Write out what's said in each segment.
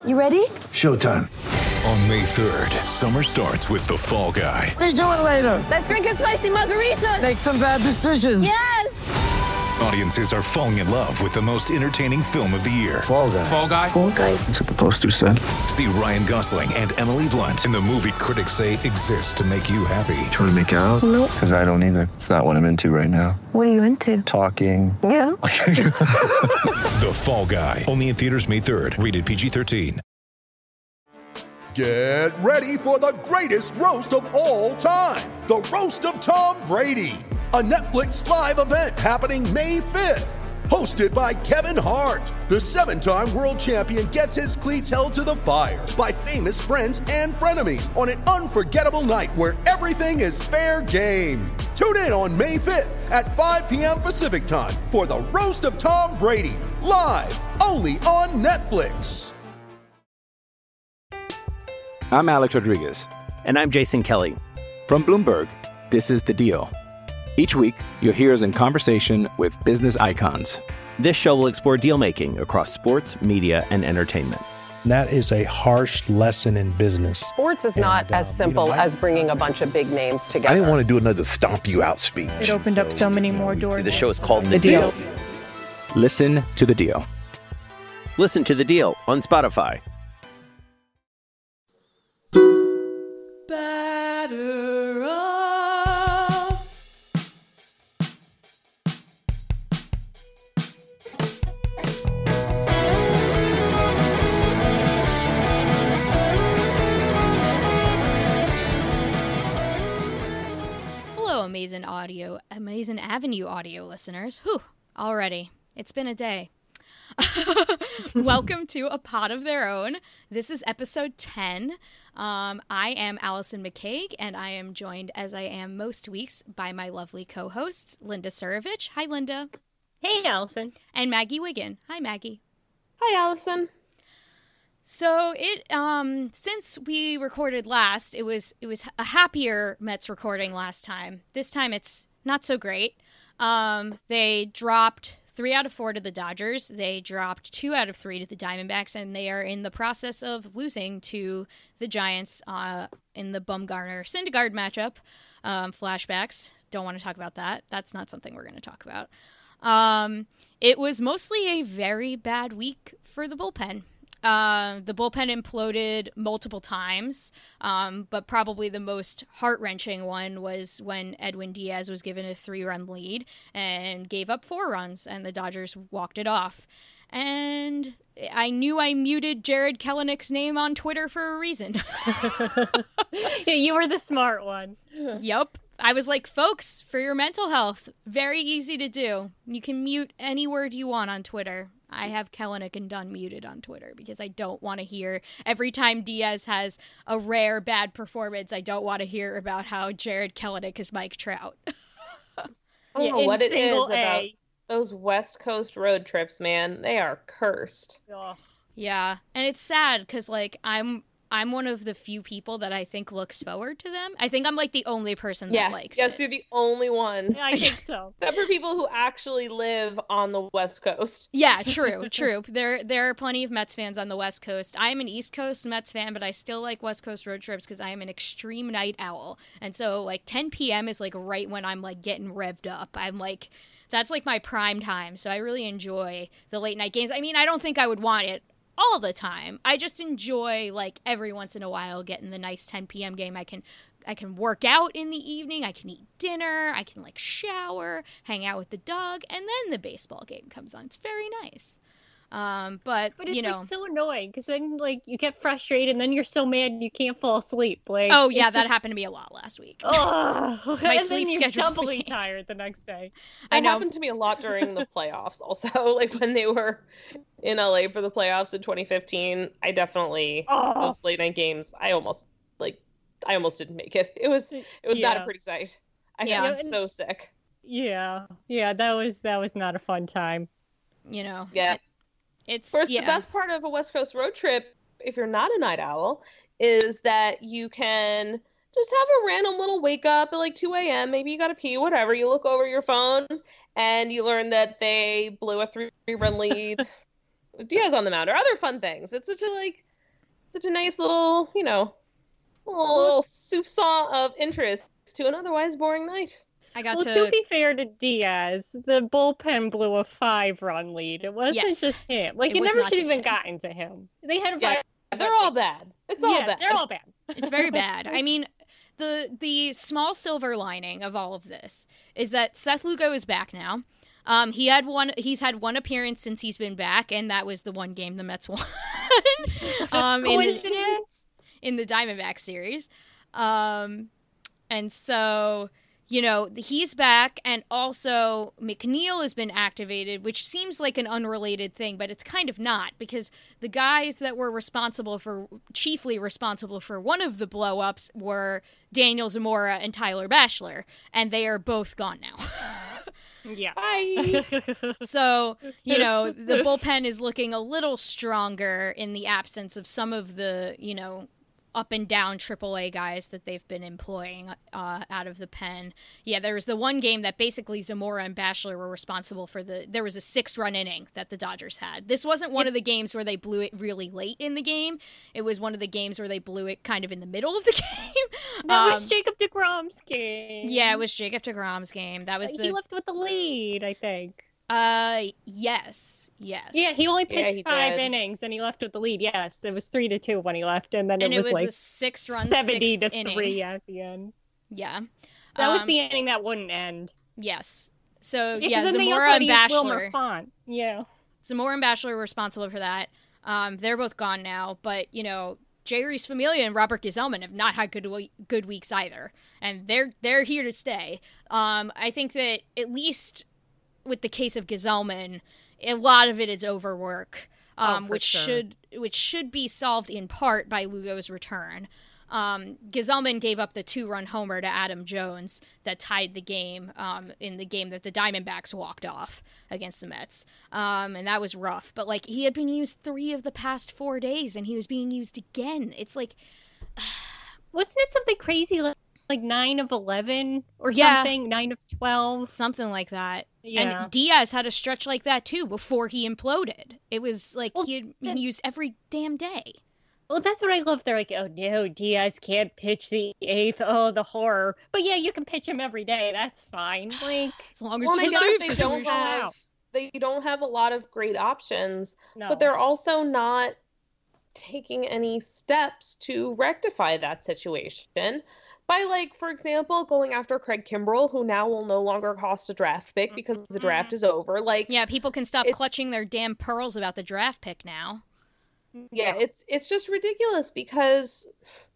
You ready? Showtime. On May 3rd, summer starts with The Fall Guy. Let's do it later. Let's drink a spicy margarita. Make some bad decisions. Yes. Audiences are falling in love with the most entertaining film of the year. Fall Guy. Fall Guy? Fall Guy. That's what the poster said. See Ryan Gosling and Emily Blunt in the movie critics say exists to make you happy. Trying to make it out? Nope. Because I don't either. It's not what I'm into right now. What are you into? Talking. Yeah. The Fall Guy. Only in theaters May 3rd. Rated PG-13. Get ready for the greatest roast of all time. The Roast of Tom Brady. A Netflix live event happening May 5th. Hosted by Kevin Hart. The 7-time world champion gets his cleats held to the fire by famous friends and frenemies on an unforgettable night where everything is fair game. Tune in on May 5th at 5 p.m. Pacific time for the Roast of Tom Brady. Live only on Netflix. I'm Alex Rodriguez. And I'm Jason Kelly. From Bloomberg, this is The Deal. Each week, you'll hear us in conversation with business icons. This show will explore deal-making across sports, media, and entertainment. That is a harsh lesson in business. Sports is not as simple as bringing a bunch of big names together. I didn't want to do another stomp you out speech. It opened up so many more doors. The show is called The Deal. Listen to The Deal. Listen to The Deal on Spotify. Batter up. Hello, Amazing Avenue audio listeners. Whew, already. It's been a day. Welcome to A Pod of Their Own. This is episode 10. I am Allison McCaig, and I am joined, as I am most weeks, by my lovely co-hosts, Linda Surovich. Hi, Linda. Hey, Allison. And Maggie Wiggin. Hi, Maggie. Hi, Allison. So since we recorded last, it was a happier Mets recording last time. This time it's not so great. They dropped 3 out of 4 to the Dodgers. They dropped 2 out of 3 to the Diamondbacks, and they are in the process of losing to the Giants in the Bumgarner-Syndergaard matchup. Flashbacks. Don't want to talk about that. That's not something we're going to talk about. It was mostly a very bad week for the bullpen. The bullpen imploded multiple times, but probably the most heart-wrenching one was when Edwin Diaz was given a 3-run lead and gave up 4 runs, and the Dodgers walked it off. And I knew I muted Jared Kelenick's name on Twitter for a reason. Yeah, you were the smart one. Yup. I was like, folks, for your mental health, very easy to do. You can mute any word you want on Twitter. I have Kelenic and Dunn muted on Twitter because I don't want to hear every time Diaz has a rare bad performance. I don't want to hear about how Jared Kelenic is Mike Trout. I don't know what it is about those West Coast road trips, man. They are cursed. Yeah, and it's sad because like I'm one of the few people that I think looks forward to them. I think I'm like the only person that likes it. Yes, you're the only one. Yeah, I think so. Except for people who actually live on the West Coast. Yeah, true. There are plenty of Mets fans on the West Coast. I am an East Coast Mets fan, but I still like West Coast road trips because I am an extreme night owl. And so like 10 p.m. is like right when I'm like getting revved up. I'm like, that's like my prime time. So I really enjoy the late night games. I mean, I don't think I would want it all the time. I just enjoy like every once in a while getting the nice 10 p.m. game. I can work out in the evening. I can eat dinner. I can like shower, hang out with the dog, and then the baseball game comes on. It's very nice. But it's you know, like so annoying because then like you get frustrated and then you're so mad you can't fall asleep. Like, oh yeah, that happened to me a lot last week. Oh, my and sleep then you're schedule doubly tired the next day. That happened to me a lot during the playoffs. Also, like when they were in LA for the playoffs in 2015, I definitely those late night games. I almost didn't make it. It was not a pretty sight. I got so sick. Yeah, that was not a fun time. You know. Yeah. The best part of a West Coast road trip, if you're not a night owl, is that you can just have a random little wake up at like 2 a.m. Maybe you got to pee, whatever. You look over your phone and you learn that they blew a 3-run lead with Diaz on the mound or other fun things. It's such a like such a nice little, little soupçon of interest to an otherwise boring night. To be fair to Diaz, the bullpen blew a 5-run lead. It wasn't just him. Like, it never should have even gotten to him. They had they're all bad. It's all bad. They're all bad. It's very bad. I mean, the small silver lining of all of this is that Seth Lugo is back now. He's had one appearance since he's been back, and that was the one game the Mets won. Coincidence? In the Diamondback series. And so, he's back, and also McNeil has been activated, which seems like an unrelated thing, but it's kind of not, because the guys that were chiefly responsible for one of the blow-ups were Daniel Zamora and Tyler Bachelor, and they are both gone now. Yeah. Bye. So, the bullpen is looking a little stronger in the absence of some of the, up and down AAA guys that they've been employing out of the pen. Yeah, there was the one game that basically Zamora and Bachelor were responsible for. There was a 6-run inning that the Dodgers had. This wasn't one of the games where they blew it really late in the game. It was one of the games where they blew it kind of in the middle of the game. That was Jacob deGrom's game. Yeah, it was Jacob deGrom's game. That was he left with the lead, I think. Yes. Yeah, he only pitched 5 innings and he left with the lead. Yes, it was 3-2 when he left, and then it was like a 6-run 70-3 at the end. Yeah, that was the inning that wouldn't end. Yes. So Zamora and Bachelor. Yeah, Zamora and Bachelor were responsible for that. They're both gone now, but Jay Reese Familia and Robert Gsellman have not had good weeks either, and they're here to stay. I think that at least with the case of Gsellman, a lot of it is overwork, which should be solved in part by Lugo's return. Gsellman gave up the 2-run homer to Adam Jones that tied the game in the game that the Diamondbacks walked off against the Mets, and that was rough. But he had been used 3 of the past 4 days, and he was being used again. It's like, wasn't it something crazy like 9 of 11 or something? 9 of 12, something like that. Yeah. And Diaz had a stretch like that too before he imploded. It was like he had been used every damn day. Well, that's what I love. They're like, oh no, Diaz can't pitch the 8th. Oh, the horror. But yeah, you can pitch him every day. That's fine. Like, as long as it's a safe situation. They don't have a lot of great options, no. But they're also not taking any steps to rectify that situation. By, for example, going after Craig Kimbrell, who now will no longer cost a draft pick because the draft is over. Yeah, people can stop clutching their damn pearls about the draft pick now. Yeah, it's just ridiculous because,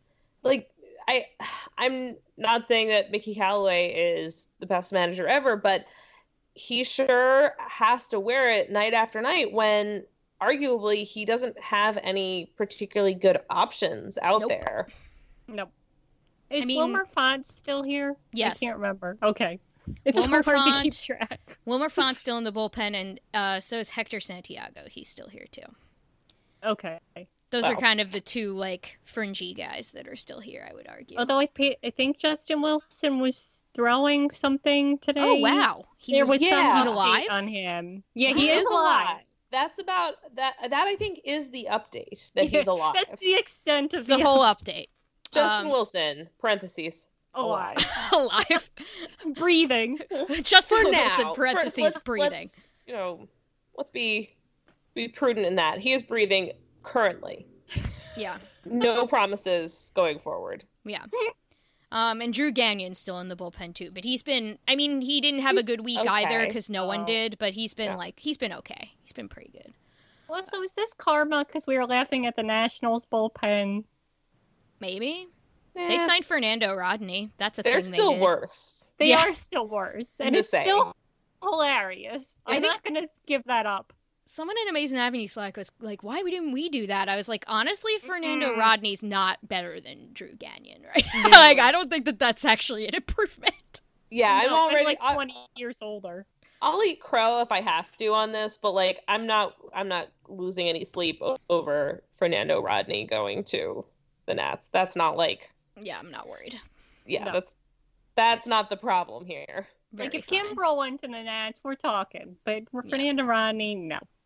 I'm not saying that Mickey Callaway is the best manager ever, but he sure has to wear it night after night when arguably he doesn't have any particularly good options out there. Nope. Is Wilmer Font still here? Yes. I can't remember. Okay. It's Wilmer so hard Font, to keep track. Wilmer Font's still in the bullpen, and so is Hector Santiago. He's still here, too. Okay. Those are kind of the 2, fringy guys that are still here, I would argue. Although I think Justin Wilson was throwing something today. Oh, wow. There was some he's alive? on him. Yeah, he is alive. That's about that. That I think is the update that he's alive. That's the extent of the whole update. Justin Wilson, parentheses, alive. Alive. Breathing. Justin Wilson, parentheses, breathing. Let's be prudent in that. He is breathing currently. Yeah. No promises going forward. Yeah. And Drew Gagnon's still in the bullpen too, but he didn't have a good week either because no one did, but he's been he's been okay. He's been pretty good. Well, so is this karma because we were laughing at the Nationals bullpen? Maybe. They signed Fernando Rodney. That's a thing They're still worse. They are still worse. And it's still hilarious. I'm not going to give that up. Someone in Amazing Avenue Slack was like, why didn't we do that? I was like, honestly, Fernando Rodney's not better than Drew Gagnon, right? No. I don't think that's actually an improvement. Yeah, I'm already 20 years older. I'll eat crow if I have to on this, but I'm not losing any sleep over Fernando Rodney going to the Nats. That's not yeah, I'm not worried. Yeah, no. That's not the problem here. If Kimbrel went to the Nats, we're talking. But for Fernando Rodney, no.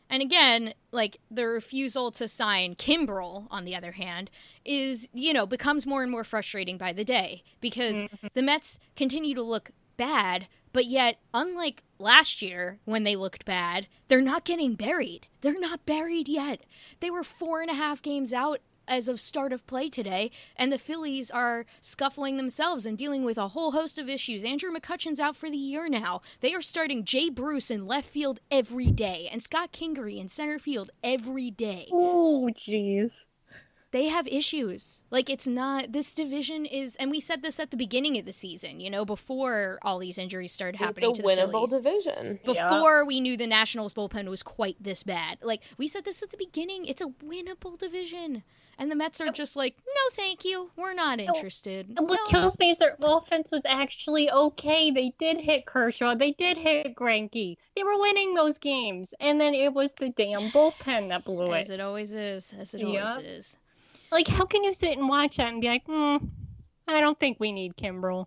And again, like, the refusal to sign Kimbrel, on the other hand, is, becomes more and more frustrating by the day. Because the Mets continue to look bad, but yet, unlike last year when they looked bad, they're not getting buried. They're not buried yet. They were 4.5 games out as of start of play today, and the Phillies are scuffling themselves and dealing with a whole host of issues. Andrew McCutchen's out for the year now. They are starting Jay Bruce in left field every day, and Scott Kingery in center field every day. Oh, jeez. They have issues. Like, it's not, this division is, and we said this at the beginning of the season, before all these injuries started happening to the Phillies. It's a winnable division. Before we knew the Nationals bullpen was quite this bad. Like, we said this at the beginning, it's a winnable division. And the Mets are just like, no, thank you. We're not interested. And what kills me is their offense was actually okay. They did hit Kershaw. They did hit Greinke. They were winning those games. And then it was the damn bullpen that blew it. As it always is. As it always is. Like, how can you sit and watch that and be like, I don't think we need Kimbrel.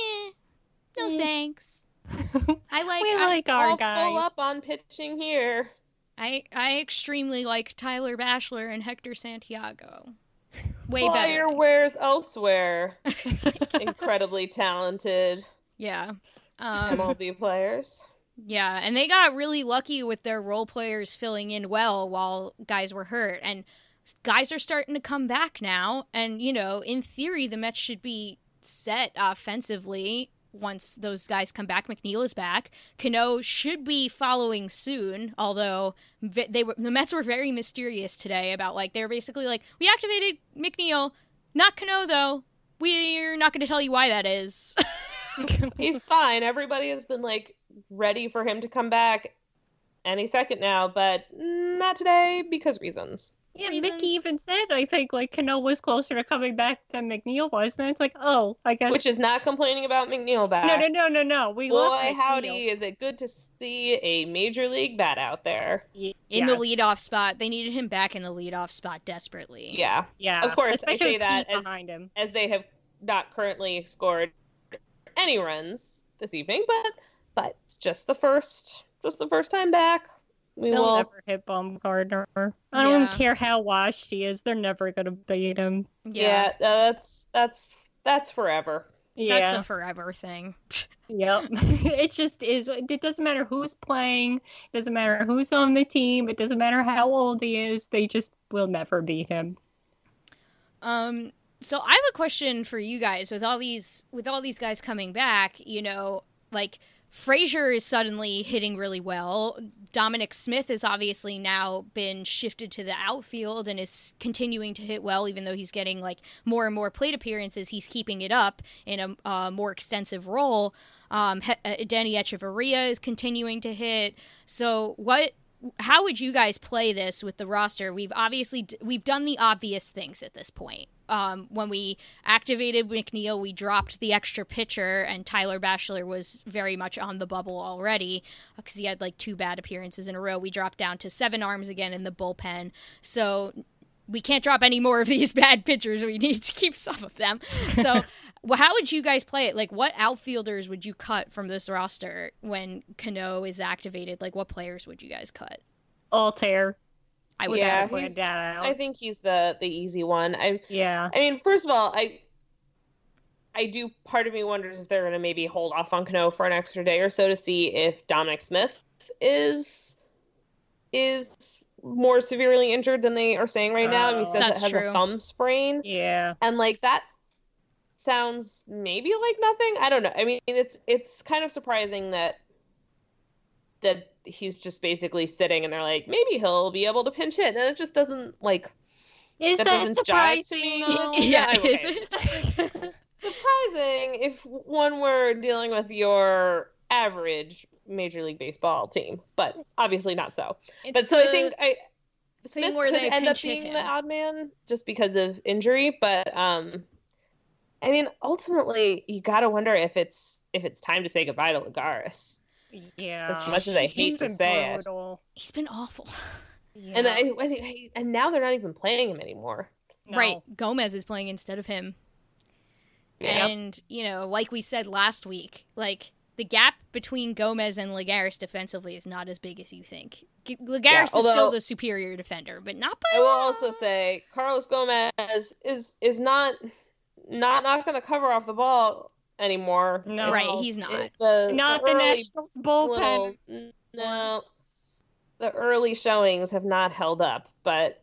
No thanks. I like our guys. Full up on pitching here. I extremely like Tyler Bachelor and Hector Santiago. Way better. Firewares elsewhere. Incredibly talented. Yeah. MLB players. Yeah, and they got really lucky with their role players filling in well while guys were hurt. And guys are starting to come back now. And, in theory, the Mets should be set offensively once those guys come back. McNeil is back. Cano should be following soon, although the Mets were very mysterious today about, like, they were basically like, we activated McNeil, not Cano, though. We're not going to tell you why that is. He's fine. Everybody has been, like, ready for him to come back any second now, but not today because reasons. Yeah, Mickey even said, I think, like, Cano was closer to coming back than McNeil was. And it's like, oh, I guess. Which is not complaining about McNeil back. No. We love Boy, McNeil. howdy, is it good to see a major league bat out there. In the leadoff spot. They needed him back in the leadoff spot desperately. Yeah. Yeah. Of course, especially I say that as they have not currently scored any runs this evening, but just the first time back. They'll never hit Bumgarner. I don't care how washed he is. They're never going to beat him. Yeah, that's forever. Yeah. That's a forever thing. Yep. It just is. It doesn't matter who's playing. It doesn't matter who's on the team. It doesn't matter how old he is. They just will never beat him. So I have a question for you guys. With all these guys coming back, like, Frazier is suddenly hitting really well. Dominic Smith has obviously now been shifted to the outfield and is continuing to hit well, even though he's getting, like, more and more plate appearances. He's keeping it up in a more extensive role. Danny Echeverria is continuing to hit. So how would you guys play this with the roster? We've done the obvious things at this point. When we activated McNeil, we dropped the extra pitcher, and Tyler Bachelor was very much on the bubble already because he had, like, 2 bad appearances in a row. We dropped down to 7 arms again in the bullpen. So we can't drop any more of these bad pitchers. We need to keep some of them. So how would you guys play it? Like, what outfielders would you cut from this roster when Cano is activated? Like, what players would you guys cut? Altair. I would point that out. I think he's the easy one. I mean, first of all, I do. Part of me wonders if they're going to maybe hold off on Cano for an extra day or so to see if Dominic Smith is more severely injured than they are saying right now. And he says it has a thumb sprain. Yeah, and, like, that sounds maybe like nothing. I don't know. I mean, it's kind of surprising that he's just basically sitting and they're like, maybe he'll be able to pinch hit, and it just doesn't, like, is that doesn't jive to me. Yeah, okay. Is it? Surprising if one were dealing with your average Major League Baseball team, but obviously not so. So I think Smith could end up being the odd man just because of injury, but I mean, ultimately you got to wonder if it's time to say goodbye to Lagares. Yeah, as much as I hate to say it, he's been awful. Yeah. And I think, and now they're not even playing him anymore. No. Right, Gomez is playing instead of him. Yeah. And like we said last week, like, the gap between Gomez and Lagares defensively is not as big as you think. Lagares is still the superior defender, but not by I will also say Carlos Gomez is not going to cover off the ball anymore. No, right, he's not. The national bullpen. No, the early showings have not held up, but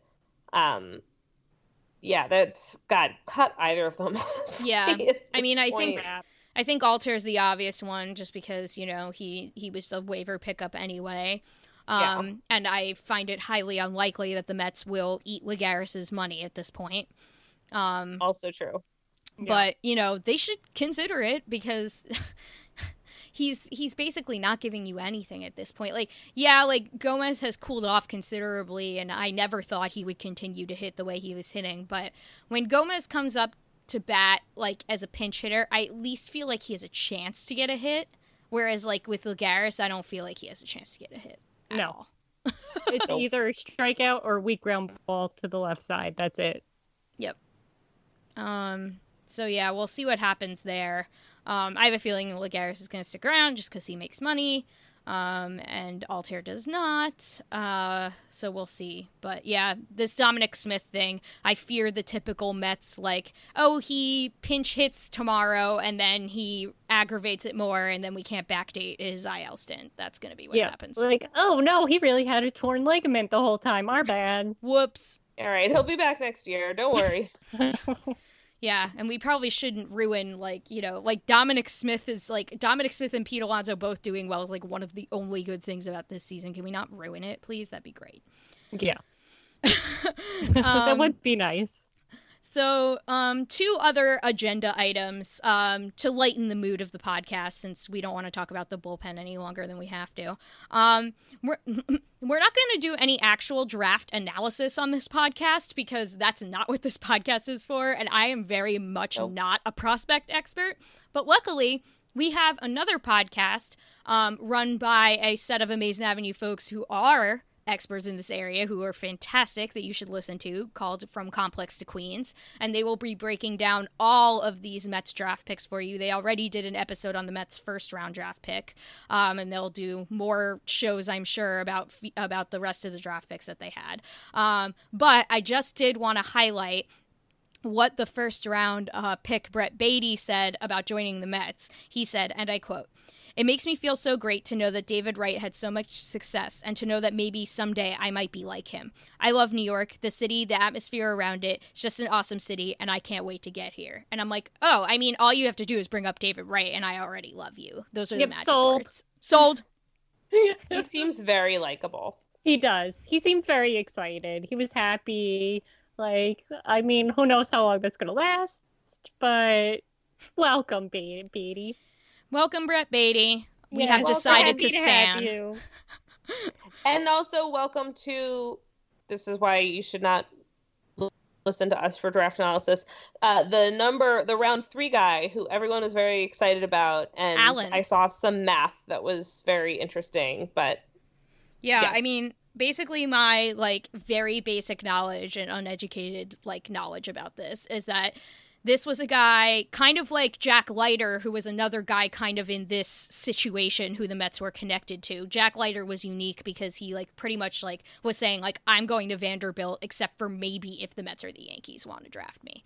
yeah, that's God, cut either of them. Honestly, yeah, I mean, I think Alter is the obvious one, just because he was the waiver pickup anyway. And I find it highly unlikely that the Mets will eat Lagares' money at this point. Also true. But, they should consider it because he's basically not giving you anything at this point. Gomez has cooled off considerably, and I never thought he would continue to hit the way he was hitting. But when Gomez comes up to bat, as a pinch hitter, I at least feel like he has a chance to get a hit. Whereas, with Lagares, I don't feel like he has a chance to get a hit at all. It's either a strikeout or weak ground ball to the left side. That's it. Yep. So yeah, we'll see what happens there. I have a feeling Lagares is going to stick around just because he makes money, and Altair does not. So we'll see. But yeah, this Dominic Smith thing, I fear the typical Mets, he pinch hits tomorrow and then he aggravates it more and then we can't backdate his IL stint. That's going to be what happens. Oh no, he really had a torn ligament the whole time. Our bad. Whoops. All right, he'll be back next year. Don't worry. Yeah, and we probably shouldn't ruin, Dominic Smith and Pete Alonso both doing well is, one of the only good things about this season. Can we not ruin it, please? That'd be great. Yeah. That would be nice. So, two other agenda items to lighten the mood of the podcast, since we don't want to talk about the bullpen any longer than we have to. We're not going to do any actual draft analysis on this podcast because that's not what this podcast is for, and I am very much not a prospect expert. But luckily, we have another podcast run by a set of Amazing Avenue folks who are experts in this area, who are fantastic, that you should listen to, called From Complex to Queens, and they will be breaking down all of these Mets draft picks for you. They already did an episode on the Mets first round draft pick, and they'll do more shows, I'm sure, about the rest of the draft picks that they had. But I just did want to highlight what the first round pick Brett Beatty said about joining the Mets. He said, and I quote, "It makes me feel so great to know that David Wright had so much success and to know that maybe someday I might be like him. I love New York, the city, the atmosphere around it. It's just an awesome city, and I can't wait to get here." And I'm like, oh, I mean, all you have to do is bring up David Wright, and I already love you. Those are the magic words. Sold. He seems very likable. He does. He seems very excited. He was happy. Who knows how long that's going to last, but welcome, Beatty. Welcome, Brett Beatty. We have decided to stand. And also welcome to, this is why you should not listen to us for draft analysis, the round 3 guy who everyone was very excited about. And Allen. I saw some math that was very interesting, but yeah, yes. I mean, basically my very basic knowledge and uneducated knowledge about this is that this was a guy kind of like Jack Leiter, who was another guy kind of in this situation who the Mets were connected to. Jack Leiter was unique because he pretty much was saying I'm going to Vanderbilt except for maybe if the Mets or the Yankees want to draft me.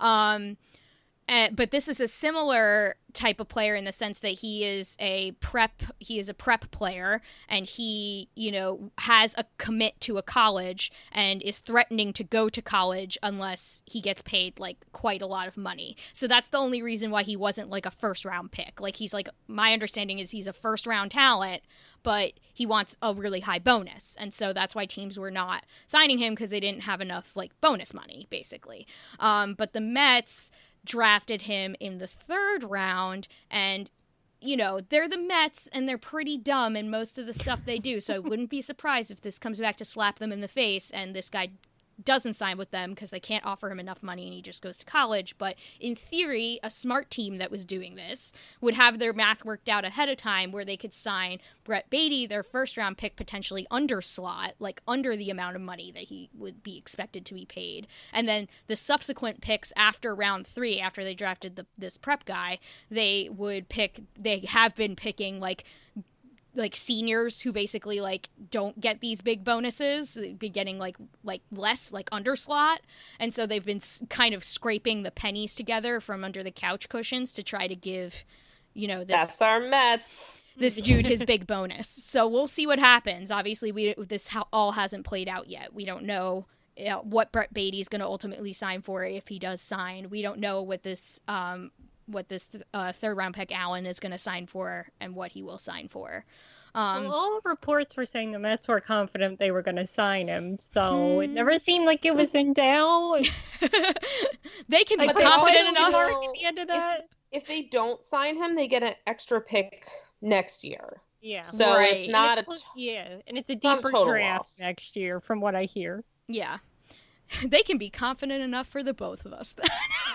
But this is a similar type of player in the sense that he is a prep player, and he, has a commit to a college and is threatening to go to college unless he gets paid quite a lot of money. So that's the only reason why he wasn't a first round pick. He's my understanding is he's a first round talent, but he wants a really high bonus. And so that's why teams were not signing him, because they didn't have enough bonus money, basically. But the Mets drafted him in the 3rd round, and they're the Mets and they're pretty dumb in most of the stuff they do, so I wouldn't be surprised if this comes back to slap them in the face and this guy doesn't sign with them because they can't offer him enough money and he just goes to college. But in theory, a smart team that was doing this would have their math worked out ahead of time where they could sign Brett Beatty, their first-round pick, potentially under slot, like under the amount of money that he would be expected to be paid. And then the subsequent picks after round 3, after they drafted this prep guy, they have been picking like seniors who basically like don't get these big bonuses. They'd be getting like less like under slot, and so they've been kind of scraping the pennies together from under the couch cushions to try to give, that's our Mets, this dude his big bonus. So we'll see what happens. Obviously, this all hasn't played out yet. We don't know what Brett Beatty is going to ultimately sign for if he does sign. We don't know what this third round pick Allen is going to sign for and what he will sign for. All reports were saying the Mets were confident they were going to sign him, so it never seemed like it was in doubt. They can be confident enough. At the end of that. If they don't sign him, they get an extra pick next year. Yeah. So it's not and it's a deeper draft next year, from what I hear. Yeah. They can be confident enough for the both of us then.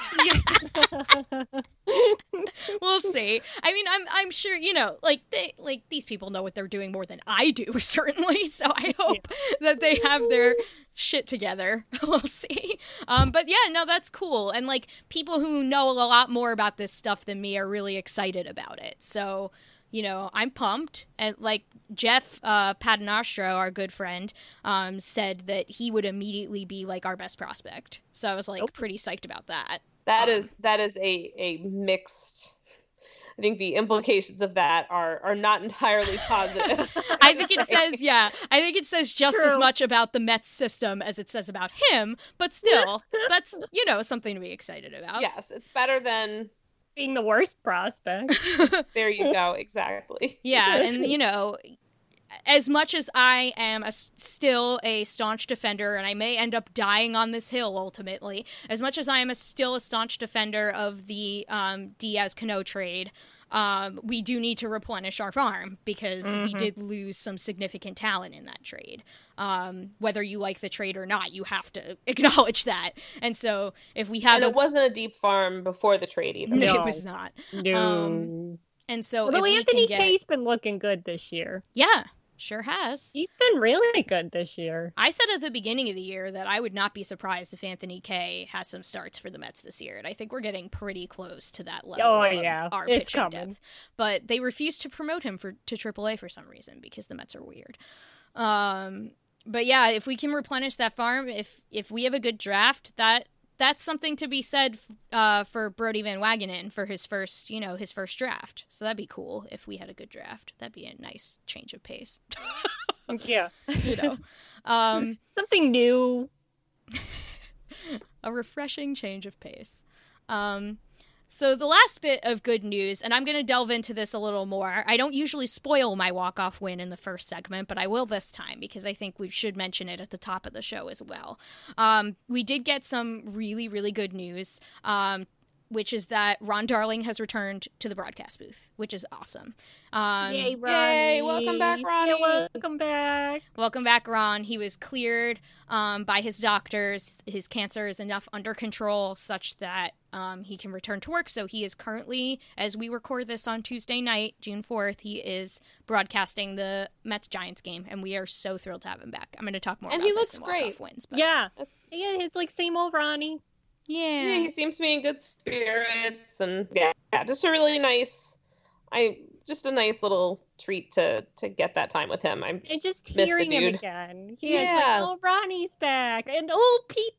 We'll see. I mean, I'm sure, these people know what they're doing more than I do, certainly. So I hope that they have their shit together. We'll see. But yeah, no, that's cool. And like people who know a lot more about this stuff than me are really excited about it. So, I'm pumped. And like Jeff Paternoster, our good friend, said that he would immediately be like our best prospect. So I was like pretty psyched about that. That is a mixed. I think the implications of that are not entirely positive. I think it says just as much about the Mets system as it says about him, but still, that's, something to be excited about. Yes, it's better than being the worst prospect. There you go, exactly. Yeah, and as much as I am still a staunch defender, and I may end up dying on this hill ultimately, as much as I am still a staunch defender of the Diaz-Cano trade, we do need to replenish our farm because we did lose some significant talent in that trade. Whether you like the trade or not, you have to acknowledge that. And so if we have... And it wasn't a deep farm before the trade either. No, it was not. No. And so Although Anthony Kay's been looking good this year. Yeah. Sure has. He's been really good this year. I said at the beginning of the year that I would not be surprised if Anthony Kay has some starts for the Mets this year, and I think we're getting pretty close to that level of our pitching depth. But they refuse to promote him to AAA for some reason because the Mets are weird. But yeah, if we can replenish that farm, if we have a good draft, that's something to be said for Brodie Van Wagenen for his first draft. So that'd be cool if we had a good draft. That'd be a nice change of pace. Yeah. Something new. A refreshing change of pace. So the last bit of good news, and I'm going to delve into this a little more. I don't usually spoil my walk-off win in the first segment, but I will this time because I think we should mention it at the top of the show as well. We did get some really, really good news, which is that Ron Darling has returned to the broadcast booth, which is awesome. Yay, Ronnie. Yay, welcome back, Ronnie. Yeah, welcome back. Welcome back, Ron. He was cleared by his doctors. His cancer is enough under control such that he can return to work. So he is currently, as we record this on Tuesday night, June 4th, he is broadcasting the Mets-Giants game, and we are so thrilled to have him back. I'm going to talk more about this. And he looks great. Wins, but... Yeah, it's like same old Ronnie. Yeah, he seems to be in good spirits, and yeah, just a really nice, just a nice little treat to get that time with him. And just hearing him again. Like, oh, Ronnie's back, and oh, Pete.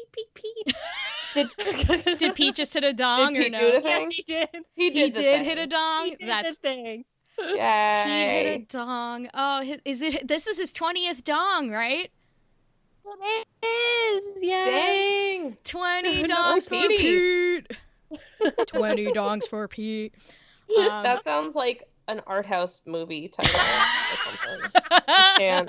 Did Pete just hit a dong or no? Do the thing? Yes, he did. He did hit a dong. He did the thing. Yay. Pete hit a dong. Oh, this is his 20th dong, right? It is, yeah. Dang. 20 dongs for Pete. 20 dongs for Pete. That sounds like an art house movie title or something.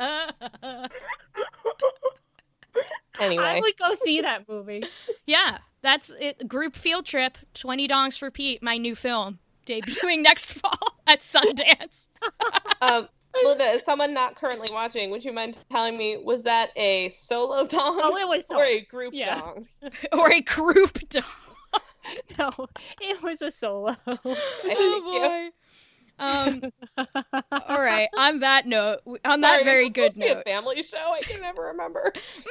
Anyway. I would go see that movie. Yeah, that's it. Group field trip, 20 dongs for Pete, my new film, debuting next fall at Sundance. Linda, as someone not currently watching, would you mind telling me, was that a solo dong? Oh, it was or a group dong? Or a group dong. No, it was a solo. Oh boy. All right. On that note, that very good note, a family show. I can never remember.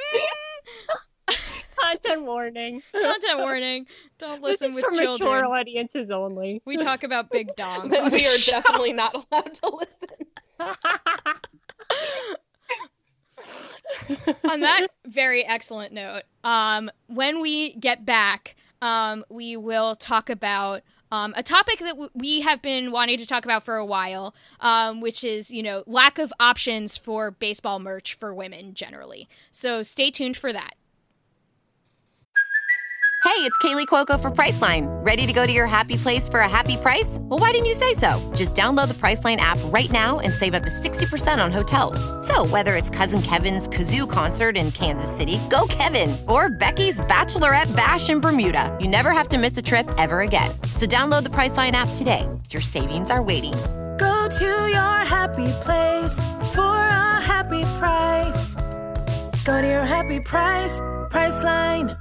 Content warning. Content warning. Don't listen with for children. Mature audiences only. We talk about big dongs. Then we are definitely not allowed to listen. On that very excellent note, when we get back, we will talk about a topic that we have been wanting to talk about for a while, which is, lack of options for baseball merch for women generally. So stay tuned for that. Hey, it's Kaylee Cuoco for Priceline. Ready to go to your happy place for a happy price? Well, why didn't you say so? Just download the Priceline app right now and save up to 60% on hotels. So whether it's Cousin Kevin's Kazoo Concert in Kansas City, go Kevin, or Becky's Bachelorette Bash in Bermuda, you never have to miss a trip ever again. So download the Priceline app today. Your savings are waiting. Go to your happy place for a happy price. Go to your happy price, Priceline.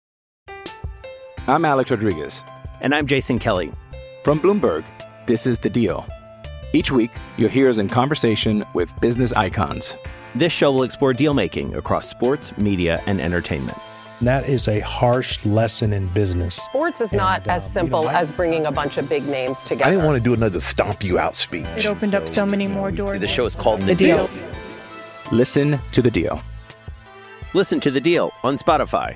I'm Alex Rodriguez. And I'm Jason Kelly. From Bloomberg, this is The Deal. Each week, you'll hear us in conversation with business icons. This show will explore deal-making across sports, media, and entertainment. That is a harsh lesson in business. Sports is not as simple as bringing a bunch of big names together. I didn't want to do another stomp you out speech. It opened up so many more doors. The show is called The Deal. Listen to The Deal. Listen to The Deal on Spotify.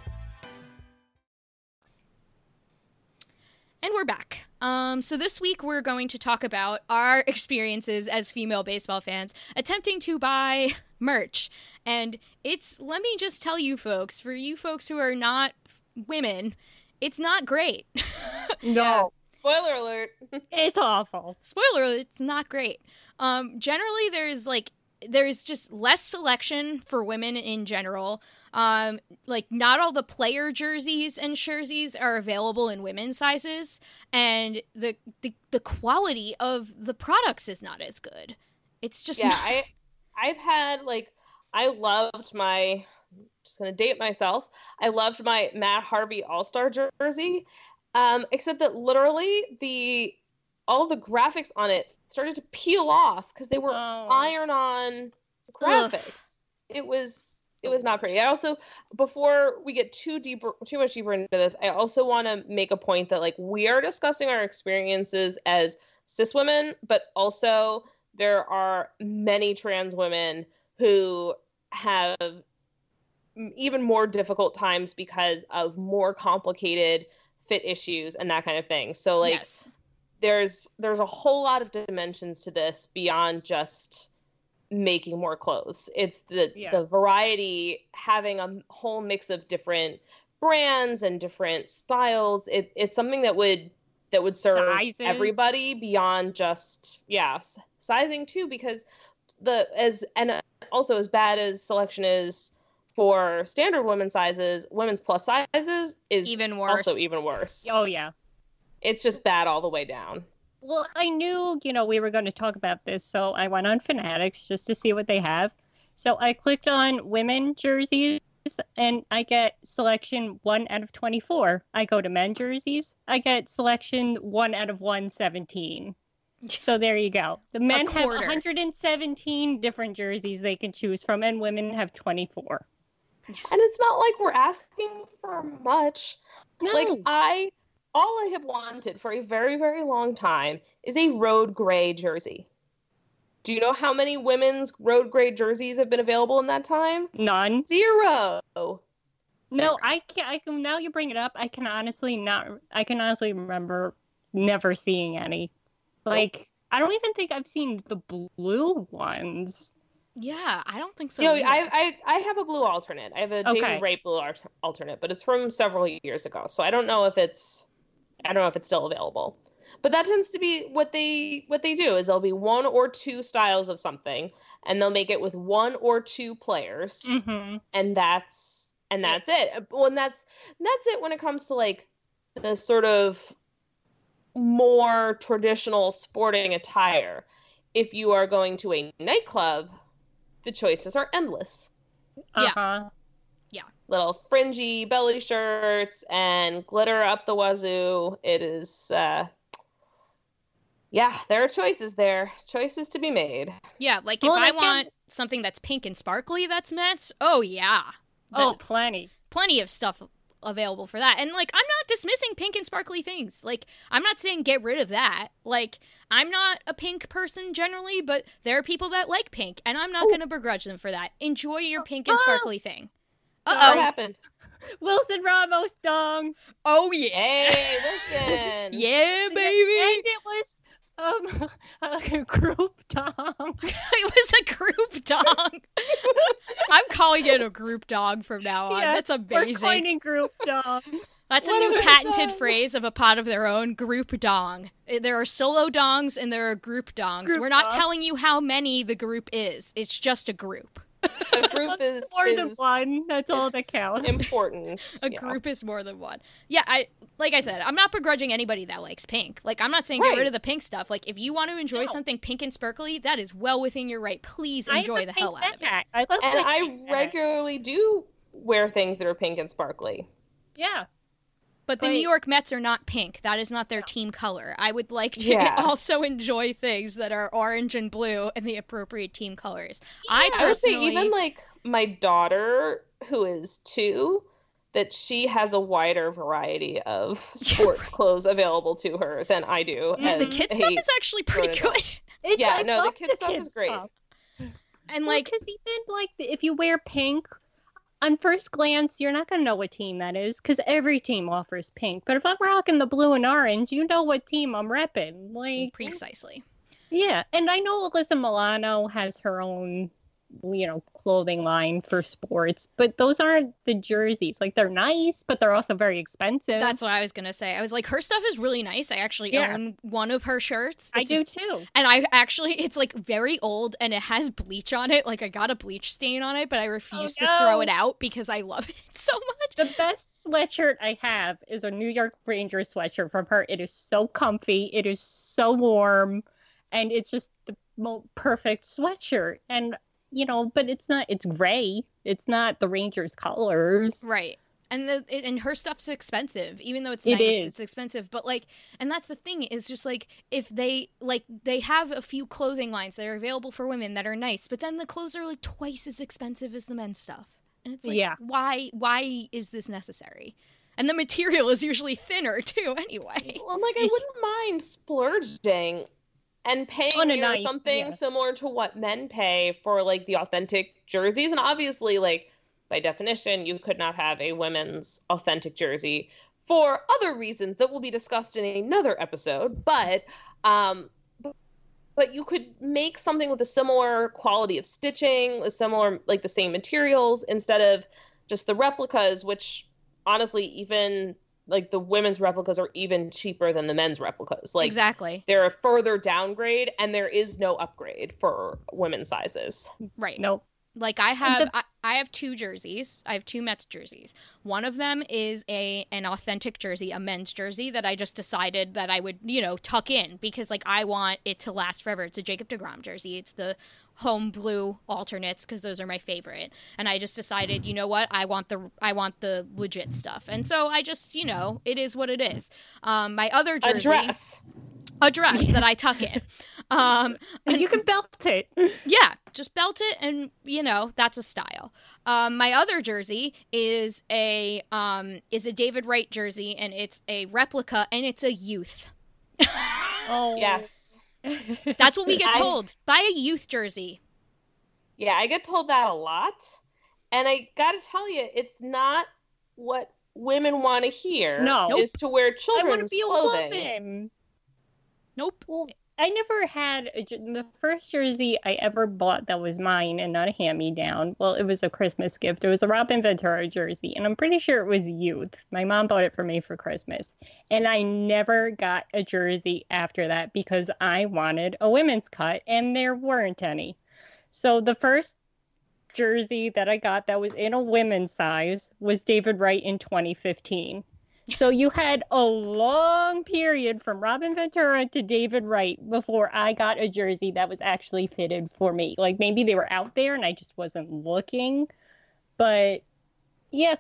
And we're back. So this week we're going to talk about our experiences as female baseball fans attempting to buy merch. And let me just tell you folks, for you folks who are not women, it's not great. No. Spoiler alert. It's awful. Spoiler alert, it's not great. Generally there's just less selection for women in general. Not all the player jerseys and jerseys are available in women's sizes, and the quality of the products is not as good. It's just I've had I loved my, just gonna date myself, I loved my Matt Harvey All-Star jersey, except that literally all the graphics on it started to peel off because they were iron-on graphics. It was not pretty. I also, before we get too much deeper into this, I also want to make a point that we are discussing our experiences as cis women, but also there are many trans women who have even more difficult times because of more complicated fit issues and that kind of thing. So yes. There's a whole lot of dimensions to this beyond just making more clothes. It's the variety, having a whole mix of different brands and different styles. It's something that would serve sizes. Everybody beyond just sizing too, because also as bad as selection is for standard women's sizes, women's plus sizes is even worse. Also even worse. Oh yeah. It's just bad all the way down. Well, I knew, we were going to talk about this, so I went on Fanatics just to see what they have. So I clicked on women jerseys, and I get selection 1 out of 24. I go to men jerseys, I get selection 1 out of 117. So there you go. The men have 117 different jerseys they can choose from, and women have 24. And it's not like we're asking for much. No. All I have wanted for a very, very long time is a road gray jersey. Do you know how many women's road gray jerseys have been available in that time? None. 0. No, I can. Now you bring it up, I can honestly remember never seeing any. I don't even think I've seen the blue ones. Yeah, I don't think so. I have a blue alternate. I have a David Wright blue alternate, but it's from several years ago, so I don't know if it's still available. But that tends to be what they do, is there'll be 1 or 2 styles of something, and they'll make it with 1 or 2 players, and that's it. Well, and that's it when it comes to the sort of more traditional sporting attire. if you are going to a nightclub, the choices are endless. Uh-huh. Yeah. Little fringy belly shirts and glitter up the wazoo. It is, there are choices there. Choices to be made. Yeah, like if I want something that's pink and sparkly that's Mets, oh yeah. Plenty. Plenty of stuff available for that. And like, I'm not dismissing pink and sparkly things. Like, I'm not saying get rid of that. Like, I'm not a pink person generally, but there are people that like pink, and I'm not going to begrudge them for that. Enjoy your pink and sparkly thing. Uh-oh. What happened? Wilson Ramos dong. Oh, yeah. Hey, Wilson. Yeah, baby. And it was a group dong. It was a group dong. I'm calling it a group dog from now on. Yes, that's amazing. We're coining group dong. That's a new patented phrase of a pod of their own, group dong. There are solo dongs and there are group dongs. We're not telling you how many the group is. It's just a group. A group is more than one. That's all that counts. Important. A group is more than one. Yeah, like I said, I'm not begrudging anybody that likes pink. Like, I'm not saying get rid of the pink stuff. Like, if you want to enjoy something pink and sparkly, that is well within your right. Please enjoy the hell out of it. I regularly do wear things that are pink and sparkly. Yeah. But the New York Mets are not pink. That is not their team color. I would like to also enjoy things that are orange and blue and the appropriate team colors. Yeah, I personally... I would say even, like, my daughter, who is 2, that she has a wider variety of sports clothes available to her than I do. Yeah, the kids stuff is actually pretty good. The kids stuff is great. And, like... Because even, like, if you wear pink... On first glance, you're not going to know what team that is because every team offers pink. But if I'm rocking the blue and orange, you know what team I'm repping. Like, precisely. Yeah. And I know Alyssa Milano has her own, clothing line for sports, but those aren't the jerseys. Like, they're nice, but they're also very expensive. That's what I was going to say. I was like, her stuff is really nice. I actually own one of her shirts. I do too. And it's like very old and it has bleach on it. Like, I got a bleach stain on it, but I refuse to throw it out because I love it so much. The best sweatshirt I have is a New York Rangers sweatshirt from her. It is so comfy. It is so warm. And it's just the perfect sweatshirt. And but it's gray. It's not the Rangers colors. Right. And her stuff's expensive, even though it's nice, it's expensive. But and that's the thing is just if they have a few clothing lines that are available for women that are nice, but then the clothes are twice as expensive as the men's stuff. And it's why is this necessary? And the material is usually thinner too anyway. Well, I wouldn't mind splurging and paying something similar to what men pay for the authentic jerseys. And obviously by definition you could not have a women's authentic jersey for other reasons that will be discussed in another episode, but you could make something with a similar quality of stitching, a similar the same materials instead of just the replicas, which honestly even the women's replicas are even cheaper than the men's replicas. Exactly. They're a further downgrade, and there is no upgrade for women's sizes. Right. Nope. I have 2 jerseys. I have 2 Mets jerseys. One of them is an authentic jersey, a men's jersey that I just decided that I would, tuck in because I want it to last forever. It's a Jacob deGrom jersey. It's the home blue alternates because those are my favorite. And I just decided, you know what? I want the legit stuff. And so I just, it is what it is. My other jersey, a dress that I tuck in. And you can belt it. Yeah, just belt it and, that's a style. My other jersey is a David Wright jersey, and it's a replica, and it's a youth. Oh. Yes. That's what we get told. Buy a youth jersey. Yeah, I get told that a lot. And I gotta tell you, it's not what women want to hear. No. Is to wear children's clothing. Woman. Nope. Well, I never had the first jersey I ever bought that was mine and not a hand-me-down. Well, it was a Christmas gift. It was a Robin Ventura jersey, and I'm pretty sure it was youth. My mom bought it for me for Christmas, and I never got a jersey after that because I wanted a women's cut, and there weren't any. So the first jersey that I got that was in a women's size was David Wright in 2015. So you had a long period from Robin Ventura to David Wright before I got a jersey that was actually fitted for me. Like, maybe they were out there and I just wasn't looking. But yeah,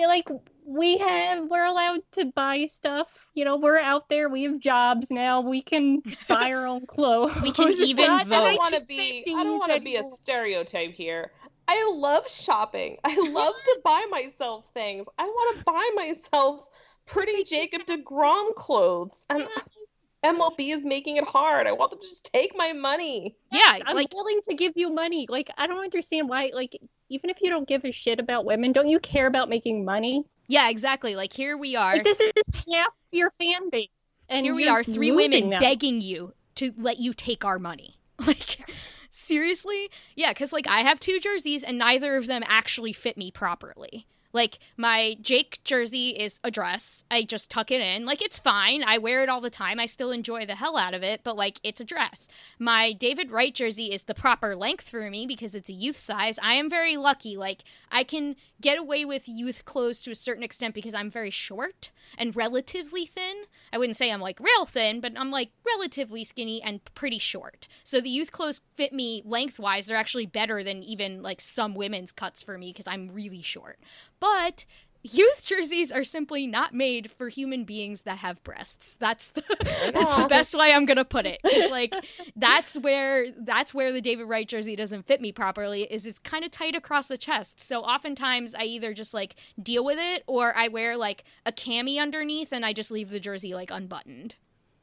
we're allowed to buy stuff. You know, we're out there. We have jobs now. We can buy our own clothes. We can even vote. I don't want to be a stereotype here. I love shopping. I love to buy myself things. I want to buy myself pretty Jacob deGrom clothes. And MLB is making it hard. I want them to just take my money. Yeah, I'm willing to give you money. Like, I don't understand why, like, even if you don't give a shit about women, don't you care about making money? Yeah, exactly. Like, here we are. Like, this is half your fan base. And here we are, 3 women begging you to let you take our money. Like, seriously? Yeah, because, like, I have 2 jerseys, and neither of them actually fit me properly. Like, my Jake jersey is a dress. I just tuck it in. Like, it's fine. I wear it all the time. I still enjoy the hell out of it, but, like, it's a dress. My David Wright jersey is the proper length for me because it's a youth size. I am very lucky. Like, I can get away with youth clothes to a certain extent because I'm very short and relatively thin. I wouldn't say I'm, like, real thin, but I'm, like, relatively skinny and pretty short. So the youth clothes fit me lengthwise. They're actually better than even, like, some women's cuts for me because I'm really short. But youth jerseys are simply not made for human beings that have breasts. That's the best way I'm gonna put it. It's like that's where the David Wright jersey doesn't fit me properly. Is it's kind of tight across the chest. So oftentimes I either just like deal with it or I wear like a cami underneath and I just leave the jersey like unbuttoned.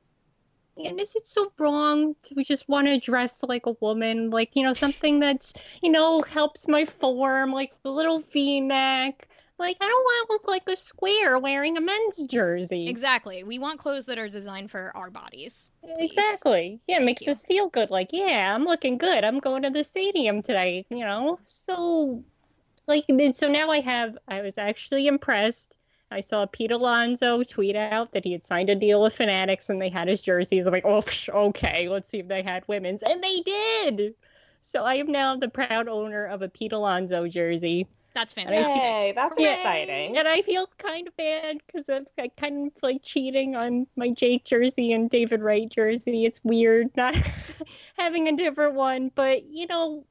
And is it so wrong to just want to dress like a woman? Like, you know, something that's, you know, helps my form, like a little V-neck. Like, I don't want to look like a square wearing a men's jersey. Exactly. We want clothes that are designed for our bodies. Please. Exactly. Yeah, it makes us feel good. Like, yeah, I'm looking good. I'm going to the stadium today, you know? So, like, so now I was actually impressed. I saw Pete Alonso tweet out that he had signed a deal with Fanatics and they had his jerseys. I'm like, oh, okay, let's see if they had women's. And they did! So I am now the proud owner of a Pete Alonso jersey. That's fantastic. Hey, that's exciting. And I feel kind of bad because I kind of like cheating on my Jake jersey and David Wright jersey. It's weird not having a different one. But, you know,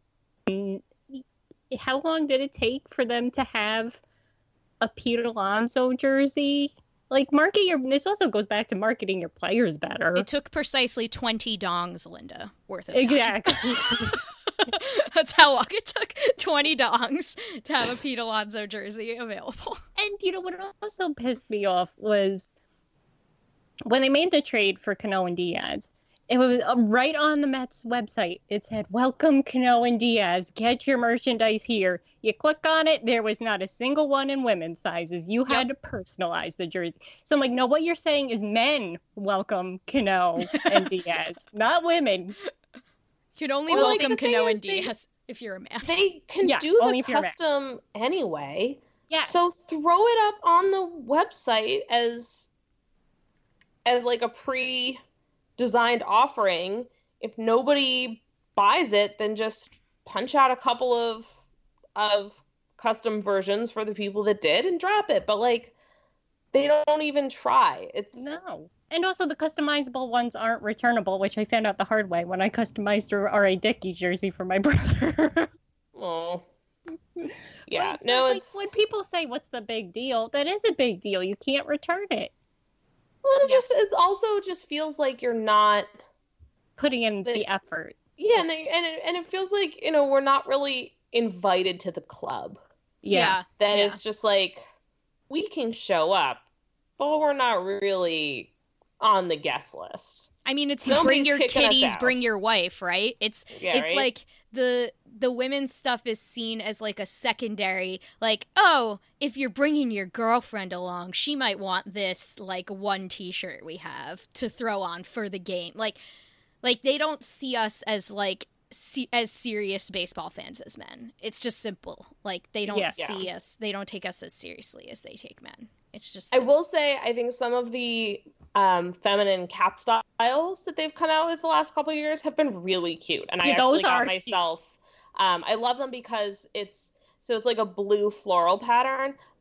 how long did it take for them to have a Pete Alonso jersey? Like, this also goes back to marketing your players better. It took precisely 20 dongs, Linda, worth of time. Exactly. That's how long it took. 20 dongs to have a Pete Alonso jersey available. And, you know, what also pissed me off was when they made the trade for Cano and Diaz, it was right on the Mets website. It said, welcome Cano and Diaz. Get your merchandise here. You click on it. There was not a single one in women's sizes. You had to personalize the jersey. So I'm like, no, what you're saying is men welcome Cano and Diaz, not women. You'd only welcome Cano and Diaz if you're a man. They can do the custom anyway. Yeah. So throw it up on the website as like a pre-designed offering. If nobody buys it, then just punch out a couple of custom versions for the people that did and drop it. But like, they don't even try. No. And also the customizable ones aren't returnable, which I found out the hard way when I customized a R.A. Dickey jersey for my brother. Oh. Yeah. Like, no, like, when people say, what's the big deal? That is a big deal. You can't return it. Well, it also just feels like you're not putting in the effort. Yeah, and it feels like, you know, we're not really invited to the club. Yeah. That it's just like, we can show up, but we're not really on the guest list. I mean, it's the bring your kitties, bring your wife, right? It's right? Like the women's stuff is seen as like a secondary, like, oh, if you're bringing your girlfriend along, she might want this like one t-shirt we have to throw on for the game. Like they don't see us as like as serious baseball fans as men. It's just simple. Like they don't see us, they don't take us as seriously as they take men. It's just. I will say, I think some of the feminine cap styles that they've come out with the last couple of years have been really cute, and I actually got myself. I love them because it's like a blue floral pattern,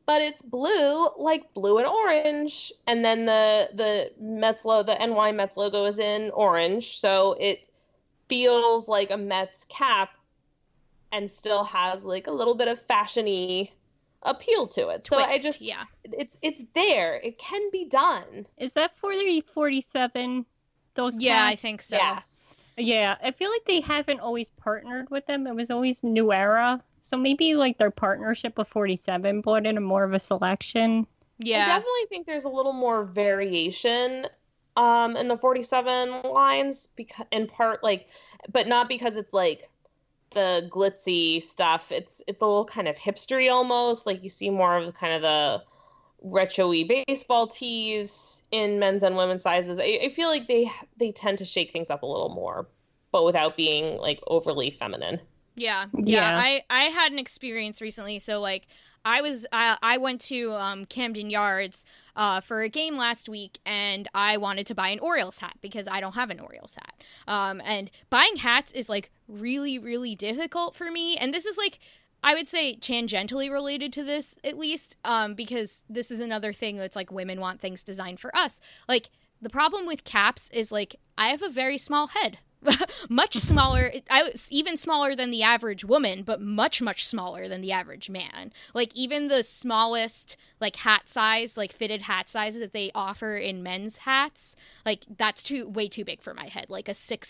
but it's blue, like blue and orange. And then the NY Mets logo is in orange. So it feels like a Mets cap and still has like a little bit of fashion-y appeal to it. Twist, So it's there. It can be done. Is that for the 47? Those Yeah, caps? I think so. Yes. Yeah, I feel like they haven't always partnered with them. It was always New Era. So maybe like their partnership with 47 brought in more of a selection. Yeah. I definitely think there's a little more variation in the 47 lines, because in part, like, but not because it's like the glitzy stuff. It's a little kind of hipstery almost. Like you see more of kind of the retro-y baseball tees in men's and women's sizes. I feel like they tend to shake things up a little more, but without being like overly feminine. Yeah. Yeah. I had an experience recently. So like I went to Camden Yards for a game last week, and I wanted to buy an Orioles hat because I don't have an Orioles hat. And buying hats is like really, really difficult for me. And this is like, I would say tangentially related to this, at least, because this is another thing that's like women want things designed for us. Like, the problem with caps is like, I have a very small head. Much smaller. I was even smaller than the average woman, but much, much smaller than the average man. Like, even the smallest, like, hat size, like, fitted hat size that they offer in men's hats, like, that's way too big for my head. Like, a 6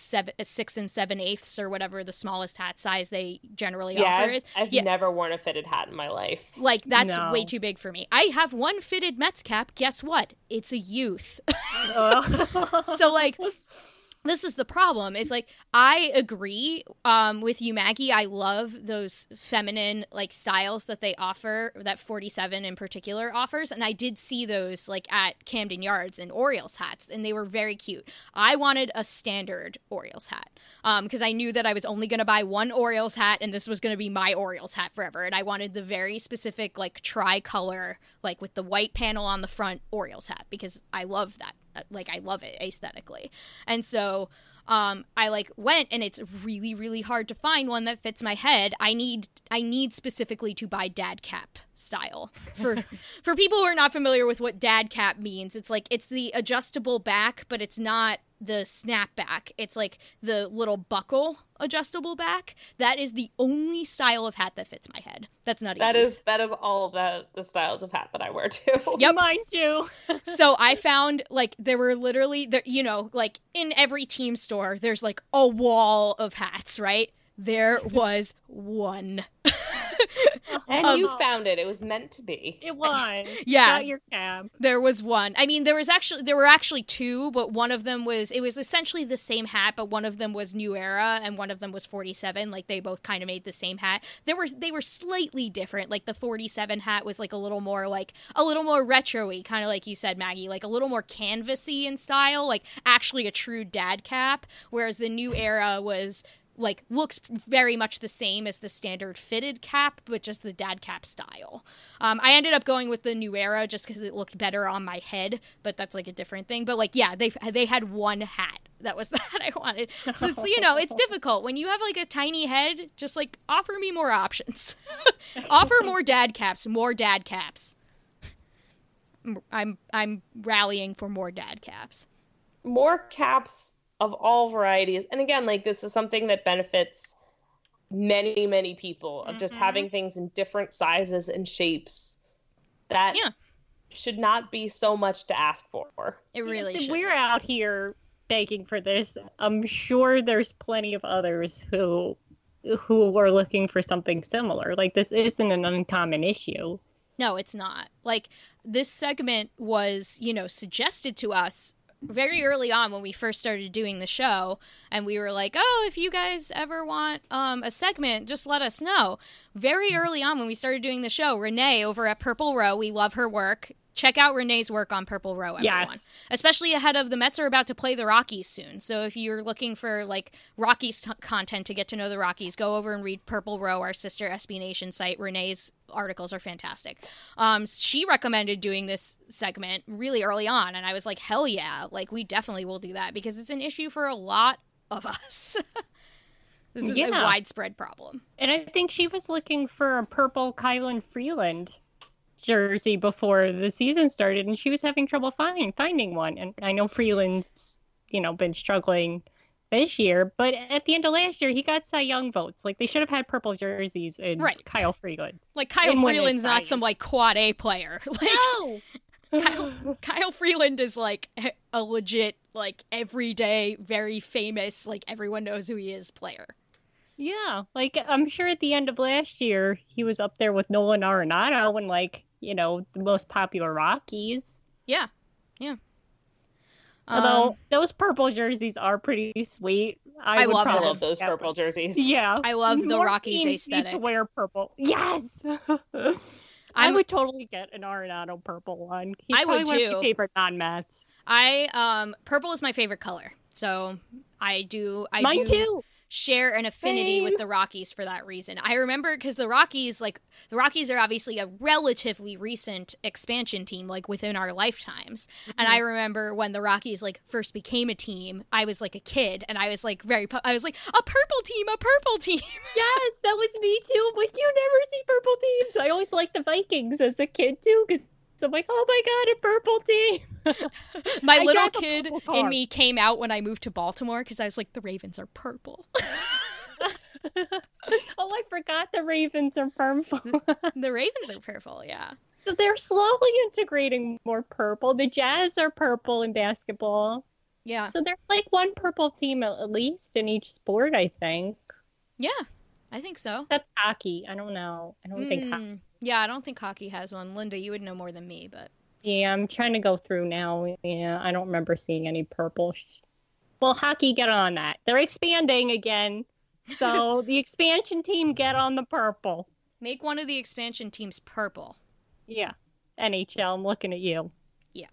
7/8 or whatever the smallest hat size they generally offer is. I've never worn a fitted hat in my life. Like, that's way too big for me. I have one fitted Mets cap. Guess what? It's a youth. So, like, this is the problem, is like, I agree with you, Maggie. I love those feminine like styles that they offer, that 47 in particular offers. And I did see those like at Camden Yards in Orioles hats, and they were very cute. I wanted a standard Orioles hat because I knew that I was only going to buy one Orioles hat, and this was going to be my Orioles hat forever. And I wanted the very specific like tricolor, like with the white panel on the front Orioles hat, because I love that. Like, I love it aesthetically. And so I like went, and it's really, really hard to find one that fits my head. I need specifically to buy dad cap style. For people who are not familiar with what dad cap means, it's like, it's the adjustable back, but it's not the snap back. It's like the little buckle adjustable back. That is the only style of hat that fits my head. That's not that is all of the styles of hat that I wear too. Yep, mine too. So I found like there were literally like in every team store there's like a wall of hats, right? There was one. And you found it. It was meant to be. It was. Yeah. Got your cab. There was one. I mean, there were actually two, but one of them was essentially the same hat, but one of them was New Era and one of them was 47. Like, they both kind of made the same hat. They were slightly different. Like, the 47 hat was like a little more retro-y, kind of like you said, Maggie, like a little more canvasy in style, like actually a true dad cap, whereas the New Era was like looks very much the same as the standard fitted cap, but just the dad cap style. I ended up going with the New Era just because it looked better on my head, but that's like a different thing. But like, yeah, they had one hat. That was the hat I wanted. So it's, it's difficult when you have like a tiny head. Just like, offer me more options. Offer more dad caps. More dad caps. I'm rallying for more dad caps. More caps of all varieties. And again, like, this is something that benefits many, many people, of just having things in different sizes and shapes. That should not be so much to ask for. It really should. We're out here begging for this. I'm sure there's plenty of others who are looking for something similar. Like, this isn't an uncommon issue. No, it's not. Like, this segment was, suggested to us very early on when we first started doing the show, and we were like, oh, if you guys ever want a segment, just let us know. Very early on when we started doing the show, Renee over at Purple Row, we love her work. Check out Renee's work on Purple Row, everyone. Yes. Especially ahead of the Mets are about to play the Rockies soon. So if you're looking for like Rockies content to get to know the Rockies, go over and read Purple Row, our sister SB Nation site. Renee's articles are fantastic. She recommended doing this segment really early on, and I was like, hell yeah, like, we definitely will do that, because it's an issue for a lot of us. This is a widespread problem. And I think she was looking for a purple Kylan Freeland jersey before the season started, and she was having trouble finding one. And I know Freeland's, been struggling this year, but at the end of last year, he got Cy Young votes. Like, they should have had purple jerseys in Kyle Freeland. Like, Kyle Freeland's not some, like, quad A player. Like, no! Kyle Freeland is, like, a legit, like, everyday, very famous, like, everyone knows who he is player. Yeah, like, I'm sure at the end of last year, he was up there with Nolan Arenado and, like, the most popular Rockies. Yeah. Although, those purple jerseys are pretty sweet. I love those purple jerseys. Yeah. I love the Rockies aesthetic. Need to wear purple. Yes! I would totally get an Arenado purple one. He's I would, one too. Of my favorite non-Mets. Purple is my favorite color. So, I do too. Share an affinity with the Rockies for that reason. I remember because the Rockies are obviously a relatively recent expansion team, like within our lifetimes. Mm-hmm. And I remember when the Rockies like first became a team, I was like a kid and I was like I was like, a purple team. Yes, that was me too. But you never see purple teams. I always liked the Vikings as a kid too, because I'm like, oh my God, a purple team. My little kid in me came out when I moved to Baltimore because I was like, the Ravens are purple. Oh, I forgot the Ravens are purple. The Ravens are purple, yeah. So they're slowly integrating more purple. The Jazz are purple in basketball. Yeah. So there's like one purple team at least in each sport, I think. Yeah, I think so. That's hockey. I don't know. I don't think hockey. Yeah, I don't think hockey has one. Linda, you would know more than me, but... Yeah, I'm trying to go through now. Yeah, I don't remember seeing any purple. Well, hockey, get on that. They're expanding again. So the expansion team, get on the purple. Make one of the expansion teams purple. Yeah. NHL, I'm looking at you. Yeah.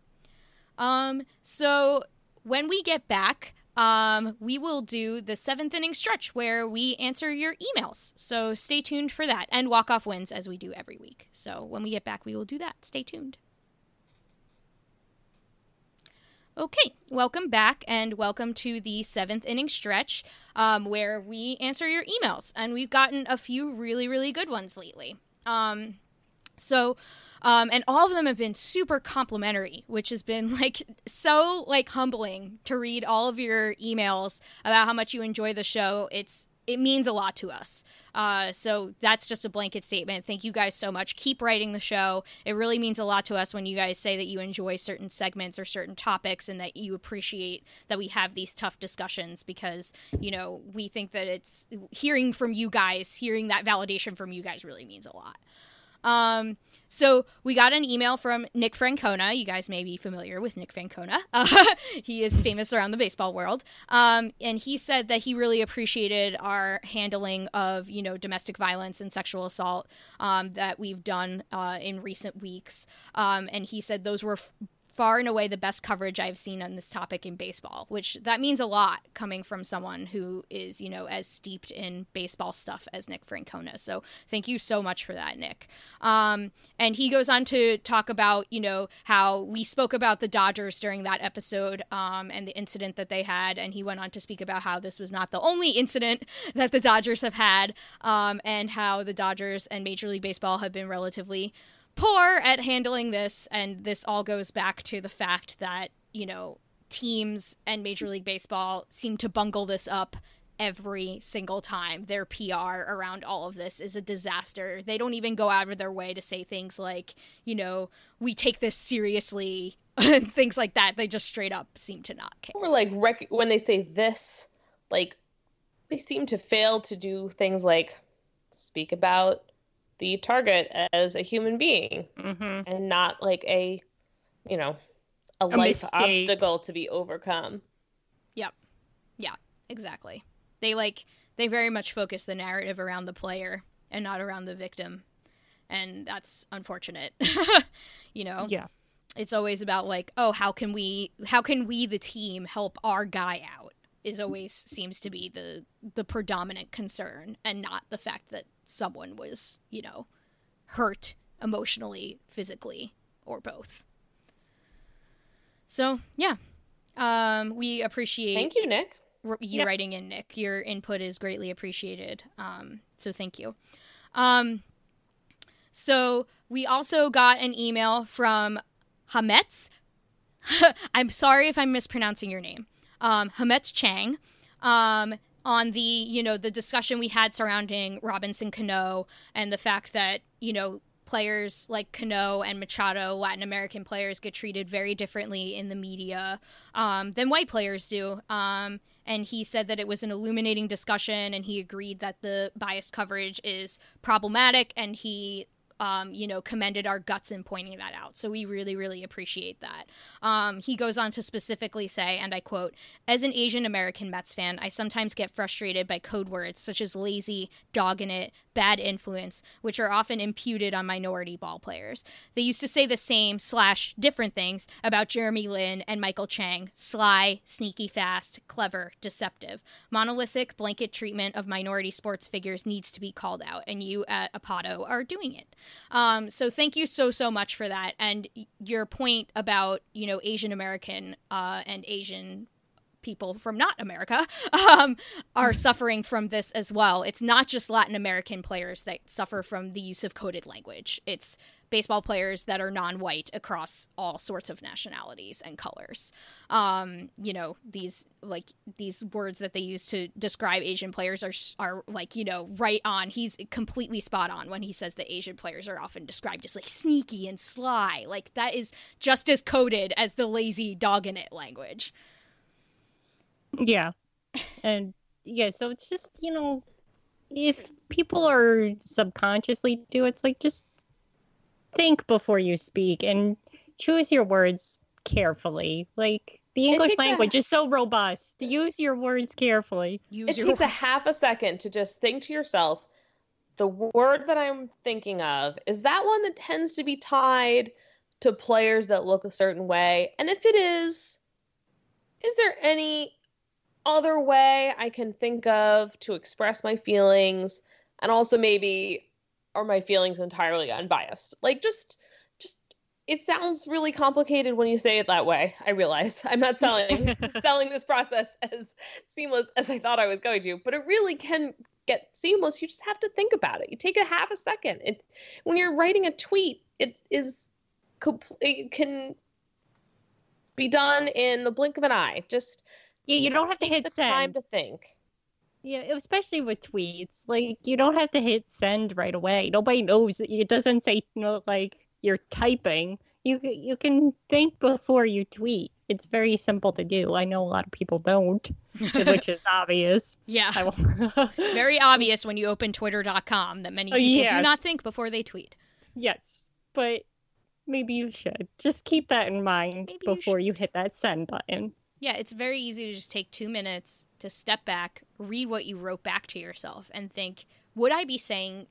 So when we get back... we will do the 7th inning stretch where we answer your emails. So stay tuned for that. And walk-off wins as we do every week. So when we get back, we will do that. Stay tuned. Okay, welcome back and welcome to the 7th inning stretch where we answer your emails. And we've gotten a few really, really good ones lately. And all of them have been super complimentary, which has been so humbling to read all of your emails about how much you enjoy the show. It means a lot to us. So that's just a blanket statement. Thank you guys so much. Keep writing the show. It really means a lot to us when you guys say that you enjoy certain segments or certain topics and that you appreciate that we have these tough discussions because, we think that it's hearing from you guys, hearing that validation from you guys really means a lot. So we got an email from Nick Francona. You guys may be familiar with Nick Francona. He is famous around the baseball world. And he said that he really appreciated our handling of, domestic violence and sexual assault that we've done in recent weeks. And he said those were far and away the best coverage I've seen on this topic in baseball, which that means a lot coming from someone who is, as steeped in baseball stuff as Nick Francona. So thank you so much for that, Nick. And he goes on to talk about, how we spoke about the Dodgers during that episode and the incident that they had. And he went on to speak about how this was not the only incident that the Dodgers have had and how the Dodgers and Major League Baseball have been relatively poor at handling this, and this all goes back to the fact that, teams and Major League Baseball seem to bungle this up every single time. Their PR around all of this is a disaster. They don't even go out of their way to say things like, we take this seriously, and things like that. They just straight up seem to not care. Or when they say this, they seem to fail to do things like speak about the target as a human being and not a life mistake. Obstacle to be overcome. Yep. Yeah, exactly. They very much focus the narrative around the player and not around the victim. And that's unfortunate. Yeah. It's always about oh, how can we the team help our guy out? Is always seems to be the predominant concern, and not the fact that someone was, hurt emotionally, physically, or both. So, yeah. We appreciate... Thank you, Nick. You writing in, Nick. Your input is greatly appreciated. So thank you. So we also got an email from Hametz. I'm sorry if I'm mispronouncing your name. Hametz Chang. On the, the discussion we had surrounding Robinson Cano and the fact that, players like Cano and Machado, Latin American players, get treated very differently in the media than white players do. And he said that it was an illuminating discussion, and he agreed that the biased coverage is problematic, and he commended our guts in pointing that out. So we really, really appreciate that. He goes on to specifically say, and I quote, "As an Asian American Mets fan, I sometimes get frustrated by code words such as lazy, dogging it, bad influence, which are often imputed on minority ball players. They used to say the same / different things about Jeremy Lin and Michael Chang: sly, sneaky fast, clever, deceptive. Monolithic blanket treatment of minority sports figures needs to be called out, and you at Apato are doing it." So thank you so much for that. And your point about, Asian American and Asian people from not America are suffering from this as well. It's not just Latin American players that suffer from the use of coded language. It's baseball players that are non-white across all sorts of nationalities and colors. These words that they use to describe Asian players are right on. He's completely spot on when he says that Asian players are often described as sneaky and sly. That is just as coded as the lazy dogging it language. Yeah. And so it's just, if people are subconsciously do it, it's just think before you speak and choose your words carefully. The English language is so robust. Use your words carefully. It takes a half a second to just think to yourself, the word that I'm thinking of, is that one that tends to be tied to players that look a certain way? And if it is there any other way I can think of to express my feelings, and also maybe are my feelings entirely unbiased? Just it sounds really complicated when you say it that way. I realize I'm not selling this process as seamless as I thought I was going to, but it really can get seamless. You just have to think about it. You take a half a second. When you're writing a tweet, it can be done in the blink of an eye. You don't have to hit the send. Time to think. Yeah, especially with tweets. You don't have to hit send right away. Nobody knows. It doesn't say, you're typing. You can think before you tweet. It's very simple to do. I know a lot of people don't, which is obvious. Yeah. Very obvious when you open Twitter.com that many people do not think before they tweet. Yes, but maybe you should. Just keep that in mind before you hit that send button. Yeah, it's very easy to just take 2 minutes to step back, read what you wrote back to yourself, and think, would I be saying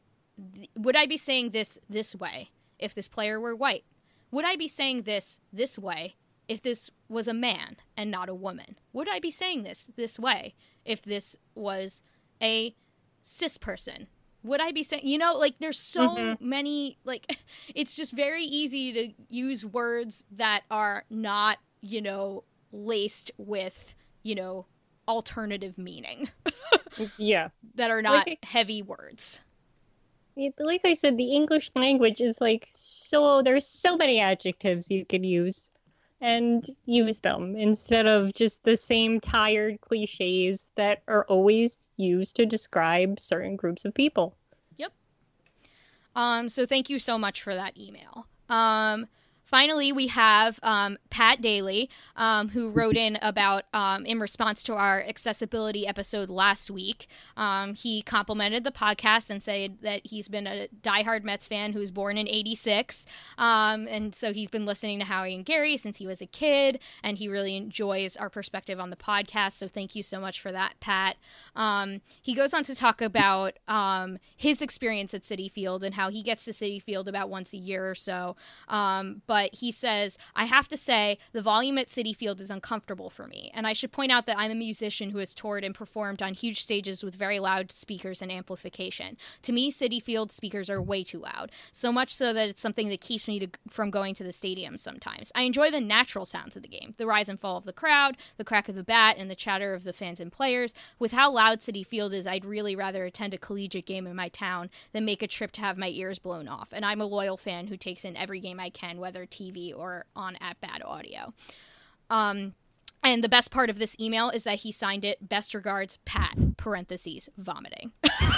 this way if this player were white? Would I be saying this way if this was a man and not a woman? Would I be saying this way if this was a cis person? Would I be saying, there's so many, it's just very easy to use words that are not, laced with, alternative meaning. Yeah. That are not heavy words. Like I said, the English language is there's so many adjectives you could use and use them instead of just the same tired cliches that are always used to describe certain groups of people. Yep. So thank you so much for that email. Finally, we have Pat Daly, who wrote in about, in response to our accessibility episode last week, he complimented the podcast and said that he's been a diehard Mets fan who was born in '86. And so he's been listening to Howie and Gary since he was a kid, and he really enjoys our perspective on the podcast. So thank you so much for that, Pat. He goes on to talk about his experience at Citi Field and how he gets to Citi Field about once a year or so. But but he says, I have to say the volume at Citi Field is uncomfortable for me. And I should point out that I'm a musician who has toured and performed on huge stages with very loud speakers and amplification. To me, Citi Field speakers are way too loud, so much so that it's something that keeps me from going to the stadium sometimes. I enjoy the natural sounds of the game, the rise and fall of the crowd, the crack of the bat, and the chatter of the fans and players. With how loud Citi Field is, I'd really rather attend a collegiate game in my town than make a trip to have my ears blown off. And I'm a loyal fan who takes in every game I can, whether TV or on at-bat audio. And the best part of this email is that he signed it, best regards, Pat, parentheses, vomiting.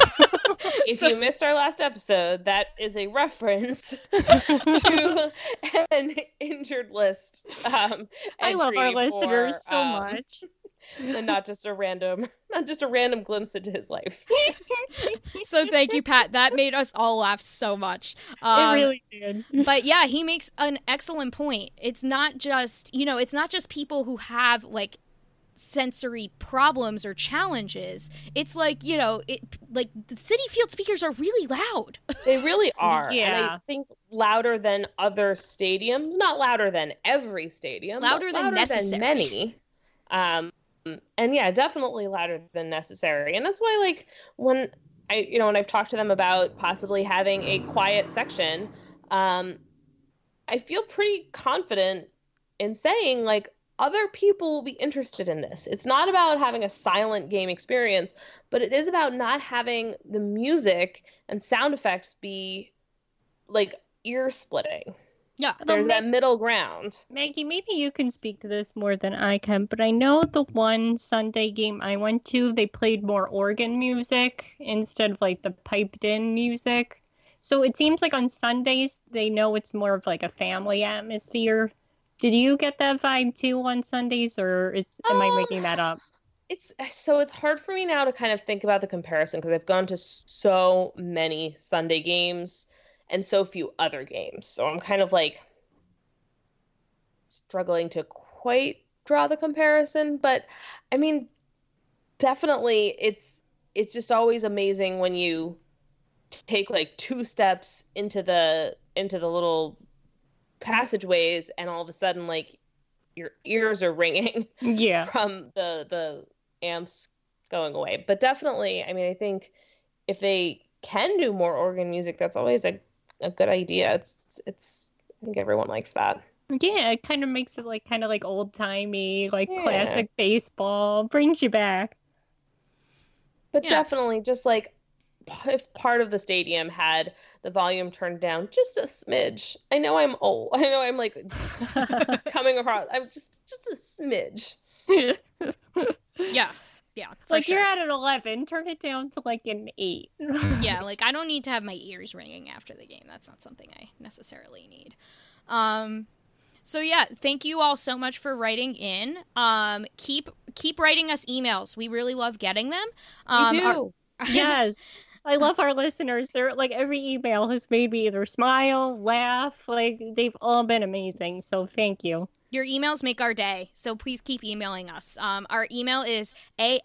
If you missed our last episode, that is a reference to an injured list. I love our listeners so much. And not just a random glimpse into his life. So thank you, Pat. That made us all laugh so much. It really did. But yeah, he makes an excellent point. It's not just, it's not just people who have like sensory problems or challenges. It's like, the Citi Field speakers are really loud. They really are. Yeah. And I think louder than other stadiums, not louder than every stadium, louder than necessary. Than many. And yeah, definitely louder than necessary. And that's why, like, when I've talked to them about possibly having a quiet section, I feel pretty confident in saying, like, other people will be interested in this. It's not about having a silent game experience, but it is about not having the music and sound effects be, like, ear-splitting. Yeah, there's that middle ground. Maggie, maybe you can speak to this more than I can, but I know the one Sunday game I went to, they played more organ music instead of like the piped in music. So it seems like on Sundays, they know it's more of like a family atmosphere. Did you get that vibe too on Sundays, or am I making that up? It's hard for me now to kind of think about the comparison because I've gone to so many Sunday games and so few other games. So I'm kind of like struggling to quite draw the comparison. But I mean, definitely it's just always amazing when you take like 2 steps into the little passageways and all of a sudden like your ears are ringing from the amps going away. But definitely, I mean, I think if they can do more organ music, that's always a good idea. It's I think everyone likes that. Yeah, it kind of makes it like kind of like old-timey, like classic baseball, brings you back. But definitely just like if part of the stadium had the volume turned down just a smidge. I know I'm old. I know I'm like coming across. I'm just a smidge. Yeah, like sure. You're at an 11, turn it down to like an 8. Yeah, like I don't need to have my ears ringing after the game. That's not something I necessarily need. So yeah, thank you all so much for writing in. Keep writing us emails. We really love getting them. We do. Yes. I love our listeners. They're like every email has made me either smile, laugh, like they've all been amazing. So thank you. Your emails make our day, so please keep emailing us. Our email is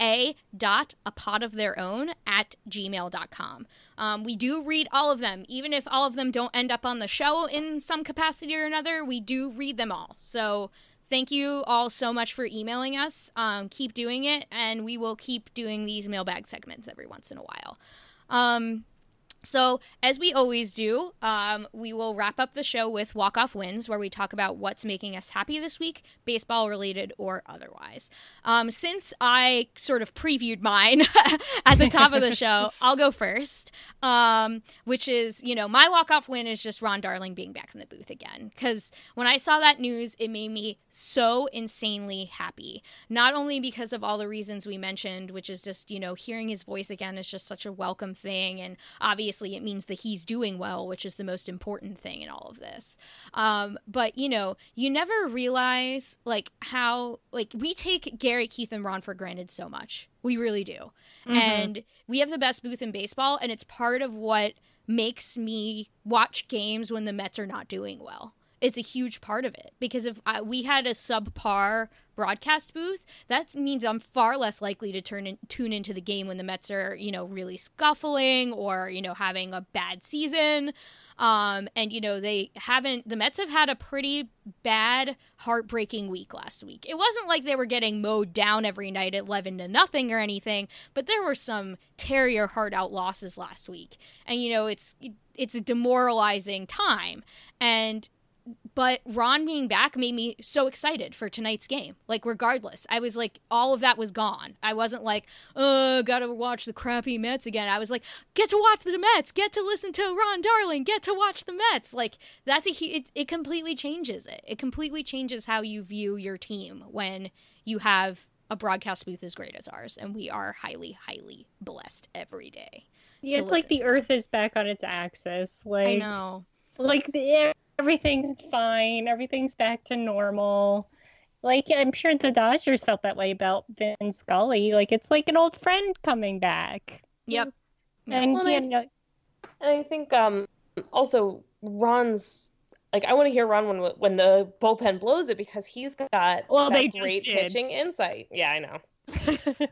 aa.apodoftheirown@gmail.com. We do read all of them. Even if all of them don't end up on the show in some capacity or another, we do read them all. So thank you all so much for emailing us. Keep doing it, and we will keep doing these mailbag segments every once in a while. So, as we always do, we will wrap up the show with walk-off wins, where we talk about what's making us happy this week, baseball-related or otherwise. Since I sort of previewed mine at the top of the show, I'll go first, which is, my walk-off win is just Ron Darling being back in the booth again. Because when I saw that news, it made me so insanely happy. Not only because of all the reasons we mentioned, which is just, hearing his voice again is just such a welcome thing, and obviously it means that he's doing well, which is the most important thing in all of this. But, you never realize, how, we take Gary, Keith, and Ron for granted so much. We really do. Mm-hmm. And we have the best booth in baseball, and it's part of what makes me watch games when the Mets are not doing well. It's a huge part of it, because if we had a subpar broadcast booth, that means I'm far less likely to tune into the game when the Mets are, really scuffling or, having a bad season. And, the Mets have had a pretty bad, heartbreaking week last week. It wasn't like they were getting mowed down every night at 11-0 or anything, but there were some tear your heart out losses last week. And, it's a demoralizing time. But Ron being back made me so excited for tonight's game. Like, regardless, I was like, all of that was gone. I wasn't like, gotta watch the crappy Mets again. I was like, get to watch the Mets, get to listen to Ron Darling, get to watch the Mets. Like, it completely changes it. It completely changes how you view your team when you have a broadcast booth as great as ours. And we are highly, highly blessed every day. Yeah, it's like the earth is back on its axis. Like, I know. Like, everything's fine. Everything's back to normal. Like, I'm sure the Dodgers felt that way about Vin Scully. Like, it's like an old friend coming back. Yep. And, I think also Ron's, like, I want to hear Ron when the bullpen blows it, because he's got that great pitching insight. Yeah, I know.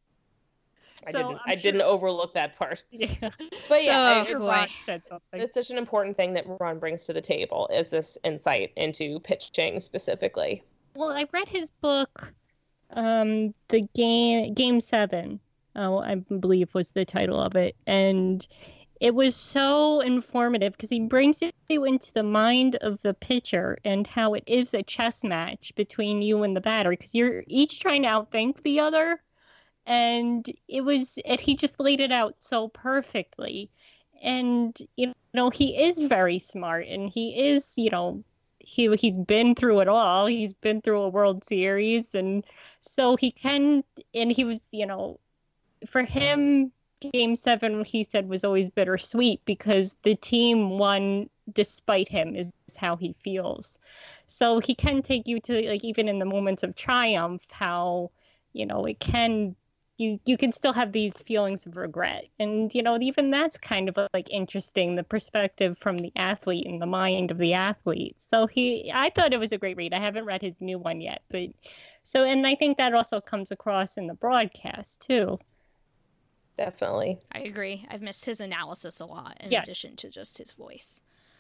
I didn't overlook that part. Yeah. But yeah, it's such an important thing that Ron brings to the table, is this insight into pitching specifically. Well, I read his book, the Game 7, I believe was the title of it. And it was so informative because he brings you into the mind of the pitcher and how it is a chess match between you and the batter, because you're each trying to outthink the other. And he just laid it out so perfectly. And, he is very smart, and he is, he's been through it all. He's been through a World Series, and so he was, for him, Game 7, he said, was always bittersweet because the team won despite him, is how he feels. So he can take you to, like, even in the moments of triumph, how, it can... You can still have these feelings of regret. And, even that's kind of like interesting, the perspective from the athlete and the mind of the athlete. So I thought it was a great read. I haven't read his new one yet, and I think that also comes across in the broadcast too. Definitely. I agree. I've missed his analysis a lot in addition to just his voice.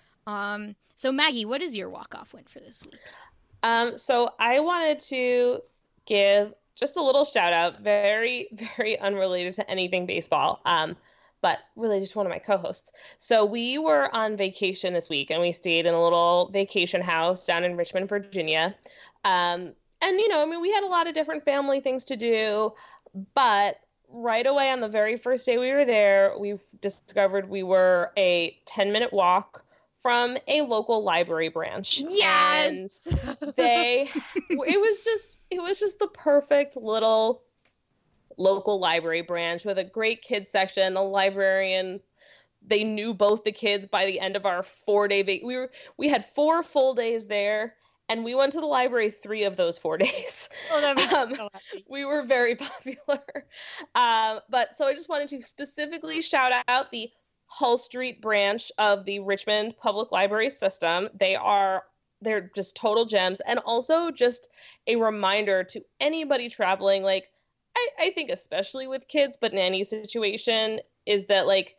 So Maggie, what is your walk-off win for this week? So I wanted to give just a little shout out, very, very unrelated to anything baseball, but related to one of my co-hosts. So we were on vacation this week, and we stayed in a little vacation house down in Richmond, Virginia. And, we had a lot of different family things to do, but right away on the very first day we were there, we discovered we were a 10-minute walk from a local library branch. Yes! And it was just the perfect little local library branch with a great kids section. The librarian, they knew both the kids by the end of our 4-day we had 4 full days there, and we went to the library 3 of those 4 days. Oh, that makes me so happy. We were very popular. But so I just wanted to specifically shout out the Hull Street branch of the Richmond Public Library System. They're just total gems, and also just a reminder to anybody traveling, like, I think especially with kids, but in any situation, is that, like,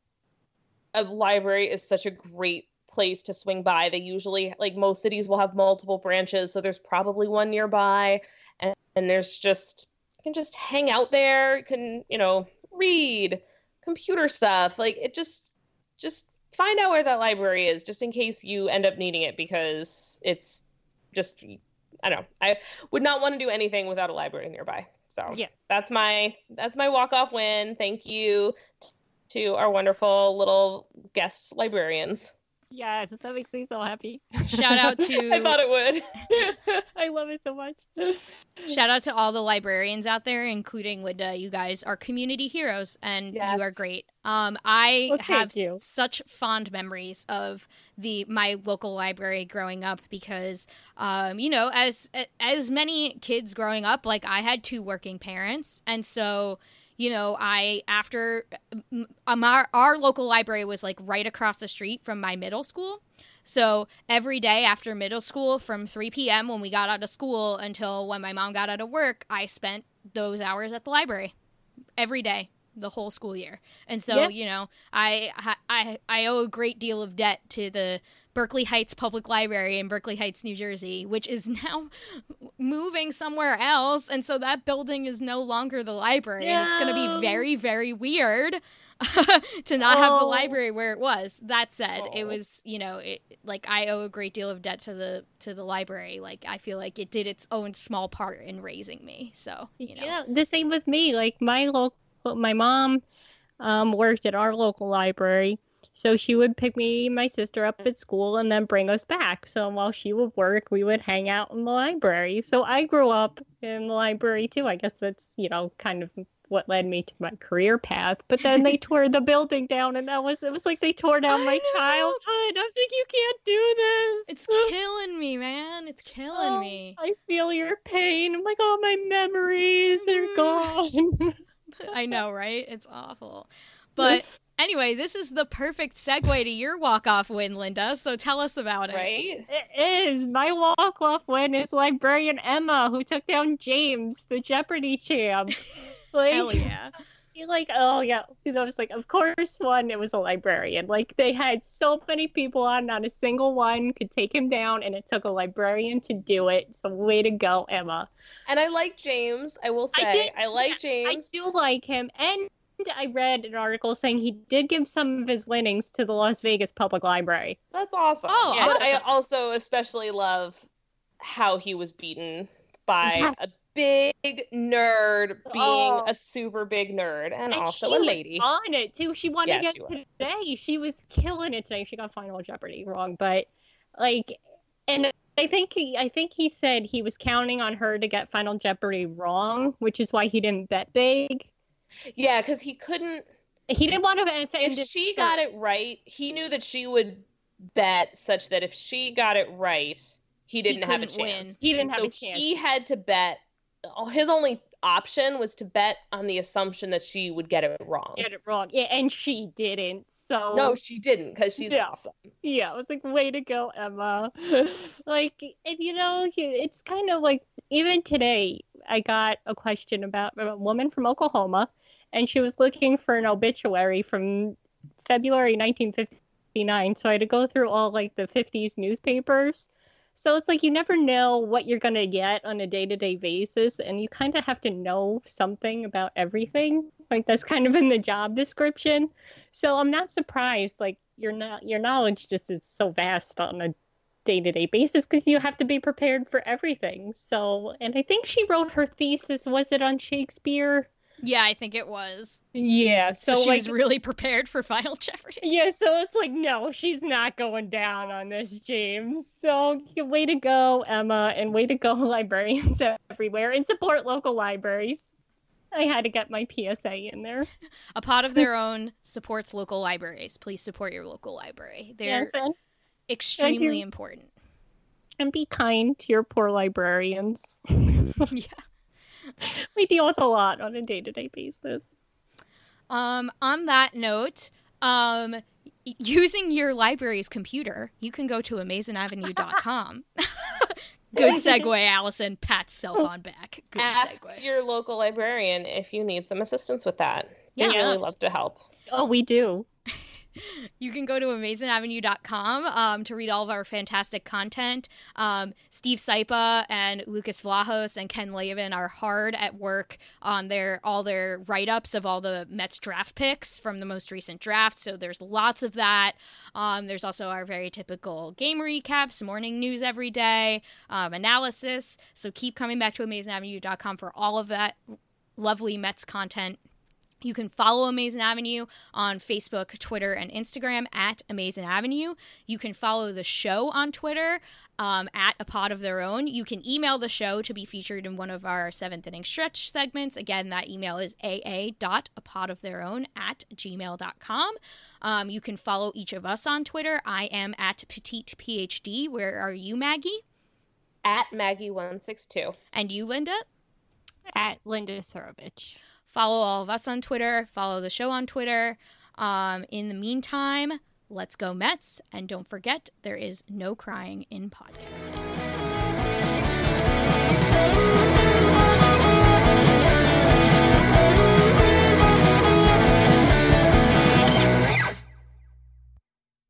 a library is such a great place to swing by. They usually, like, most cities will have multiple branches, so there's probably one nearby, and there's just, you can just hang out there, you can, read computer stuff, like, it just find out where that library is, just in case you end up needing it, because it's just, I don't know, I would not want to do anything without a library nearby. So yeah, that's my walk-off win. Thank you to our wonderful little guest librarians. Yes, that makes me so happy. Shout out to... I thought it would. I love it so much. Shout out to all the librarians out there, including Linda. You guys are community heroes, and you are great. I have such fond memories of my local library growing up because, as many kids growing up, like, I had 2 working parents, and so... our local library was, like, right across the street from my middle school. So every day after middle school from 3 p.m. when we got out of school until when my mom got out of work, I spent those hours at the library every day. the whole school year. And so, you know, I owe a great deal of debt to the Berkeley Heights Public Library in Berkeley Heights, New Jersey, which is now moving somewhere else. And so that building is no longer the library. And it's going to be very, very weird to not have the library where it was. That said, it was, you know, like I owe a great deal of debt to the library. Like I feel like it did its own small part in raising me. So, you know. Yeah, the same with me. Like my mom worked at our local library. So she would pick me and my sister up at school and then bring us back. So while she would work, we would hang out in the library. So I grew up in the library too. I guess that's, you know, kind of what led me to my career path. But then they tore the building down, and it was like they tore down my childhood. I was like, you can't do this. It's killing me, man. It's killing me. I feel your pain. I'm like, all my memories are gone. I know, right? It's awful. But anyway, this is the perfect segue to your walk-off win, Linda. So tell us about it. Right? It is. My walk-off win is librarian Emma, who took down James, the Jeopardy champ. Like, hell yeah. You're like, oh yeah. You know, it's like, of course, it was a librarian. Like, they had so many people on, not a single one could take him down, and it took a librarian to do it. So way to go, Emma. And I like James, I will say. I like James. I do like him. And I read an article saying he did give some of his winnings to the Las Vegas Public Library. That's awesome. Oh, yeah, awesome. I also especially love how he was beaten by a big nerd being a super big nerd and also a lady. She was on it too. She won again today. She was killing it today. She got Final Jeopardy wrong, but like, and I think he said he was counting on her to get Final Jeopardy wrong, which is why he didn't bet big. Yeah, because he didn't want to. If she got it right, he knew that she would bet such that if she got it right, he didn't have a chance. He didn't have a chance. He had to bet. His only option was to bet on the assumption that she would get it wrong. Yeah, and she didn't. So no, she didn't, because she's awesome. Yeah, I was like, way to go, Emma. Like, and you know, it's kind of like, even today, I got a question about a woman from Oklahoma, and she was looking for an obituary from February 1959. So I had to go through all like the 50s newspapers. So it's like you never know what you're going to get on a day-to-day basis, and you kind of have to know something about everything. Like, that's kind of in the job description. So I'm not surprised, like, your knowledge just is so vast on a day-to-day basis because you have to be prepared for everything. So, and I think she wrote her thesis, was it on Shakespeare? Yeah, I think it was. Yeah, so she was really prepared for Final Jeopardy. Yeah, so it's like, no, she's not going down on this, James. So way to go, Emma, and way to go, librarians everywhere, and support local libraries. I had to get my PSA in there. A Pod of Their Own supports local libraries. Please support your local library. They're extremely important. And be kind to your poor librarians. Yeah. We deal with a lot on a day-to-day basis. On that note, using your library's computer, you can go to AmazingAvenue.com. Good segue, Allison. Pat self on back. Good Ask segue. your local librarian if you need some assistance with that. Yeah. We'd really love to help. Oh, we do. You can go to AmazingAvenue.com to read all of our fantastic content. Steve Sypa and Lucas Vlahos and Ken Lavin are hard at work on all their write-ups of all the Mets draft picks from the most recent draft, so there's lots of that. There's also our very typical game recaps, morning news every day, analysis, so keep coming back to AmazingAvenue.com for all of that lovely Mets content. You can follow Amazing Avenue on Facebook, Twitter, and Instagram at Amazing Avenue. You can follow the show on Twitter at A Pod of Their Own. You can email the show to be featured in one of our 7th Inning Stretch segments. Again, that email is aa.apodoftheirown@gmail.com. You can follow each of us on Twitter. I am at Petite PhD. Where are you, Maggie? At Maggie162. And you, Linda? At Linda Surovich. Follow all of us on Twitter. Follow the show on Twitter. In the meantime, let's go Mets. And don't forget, there is no crying in podcasting.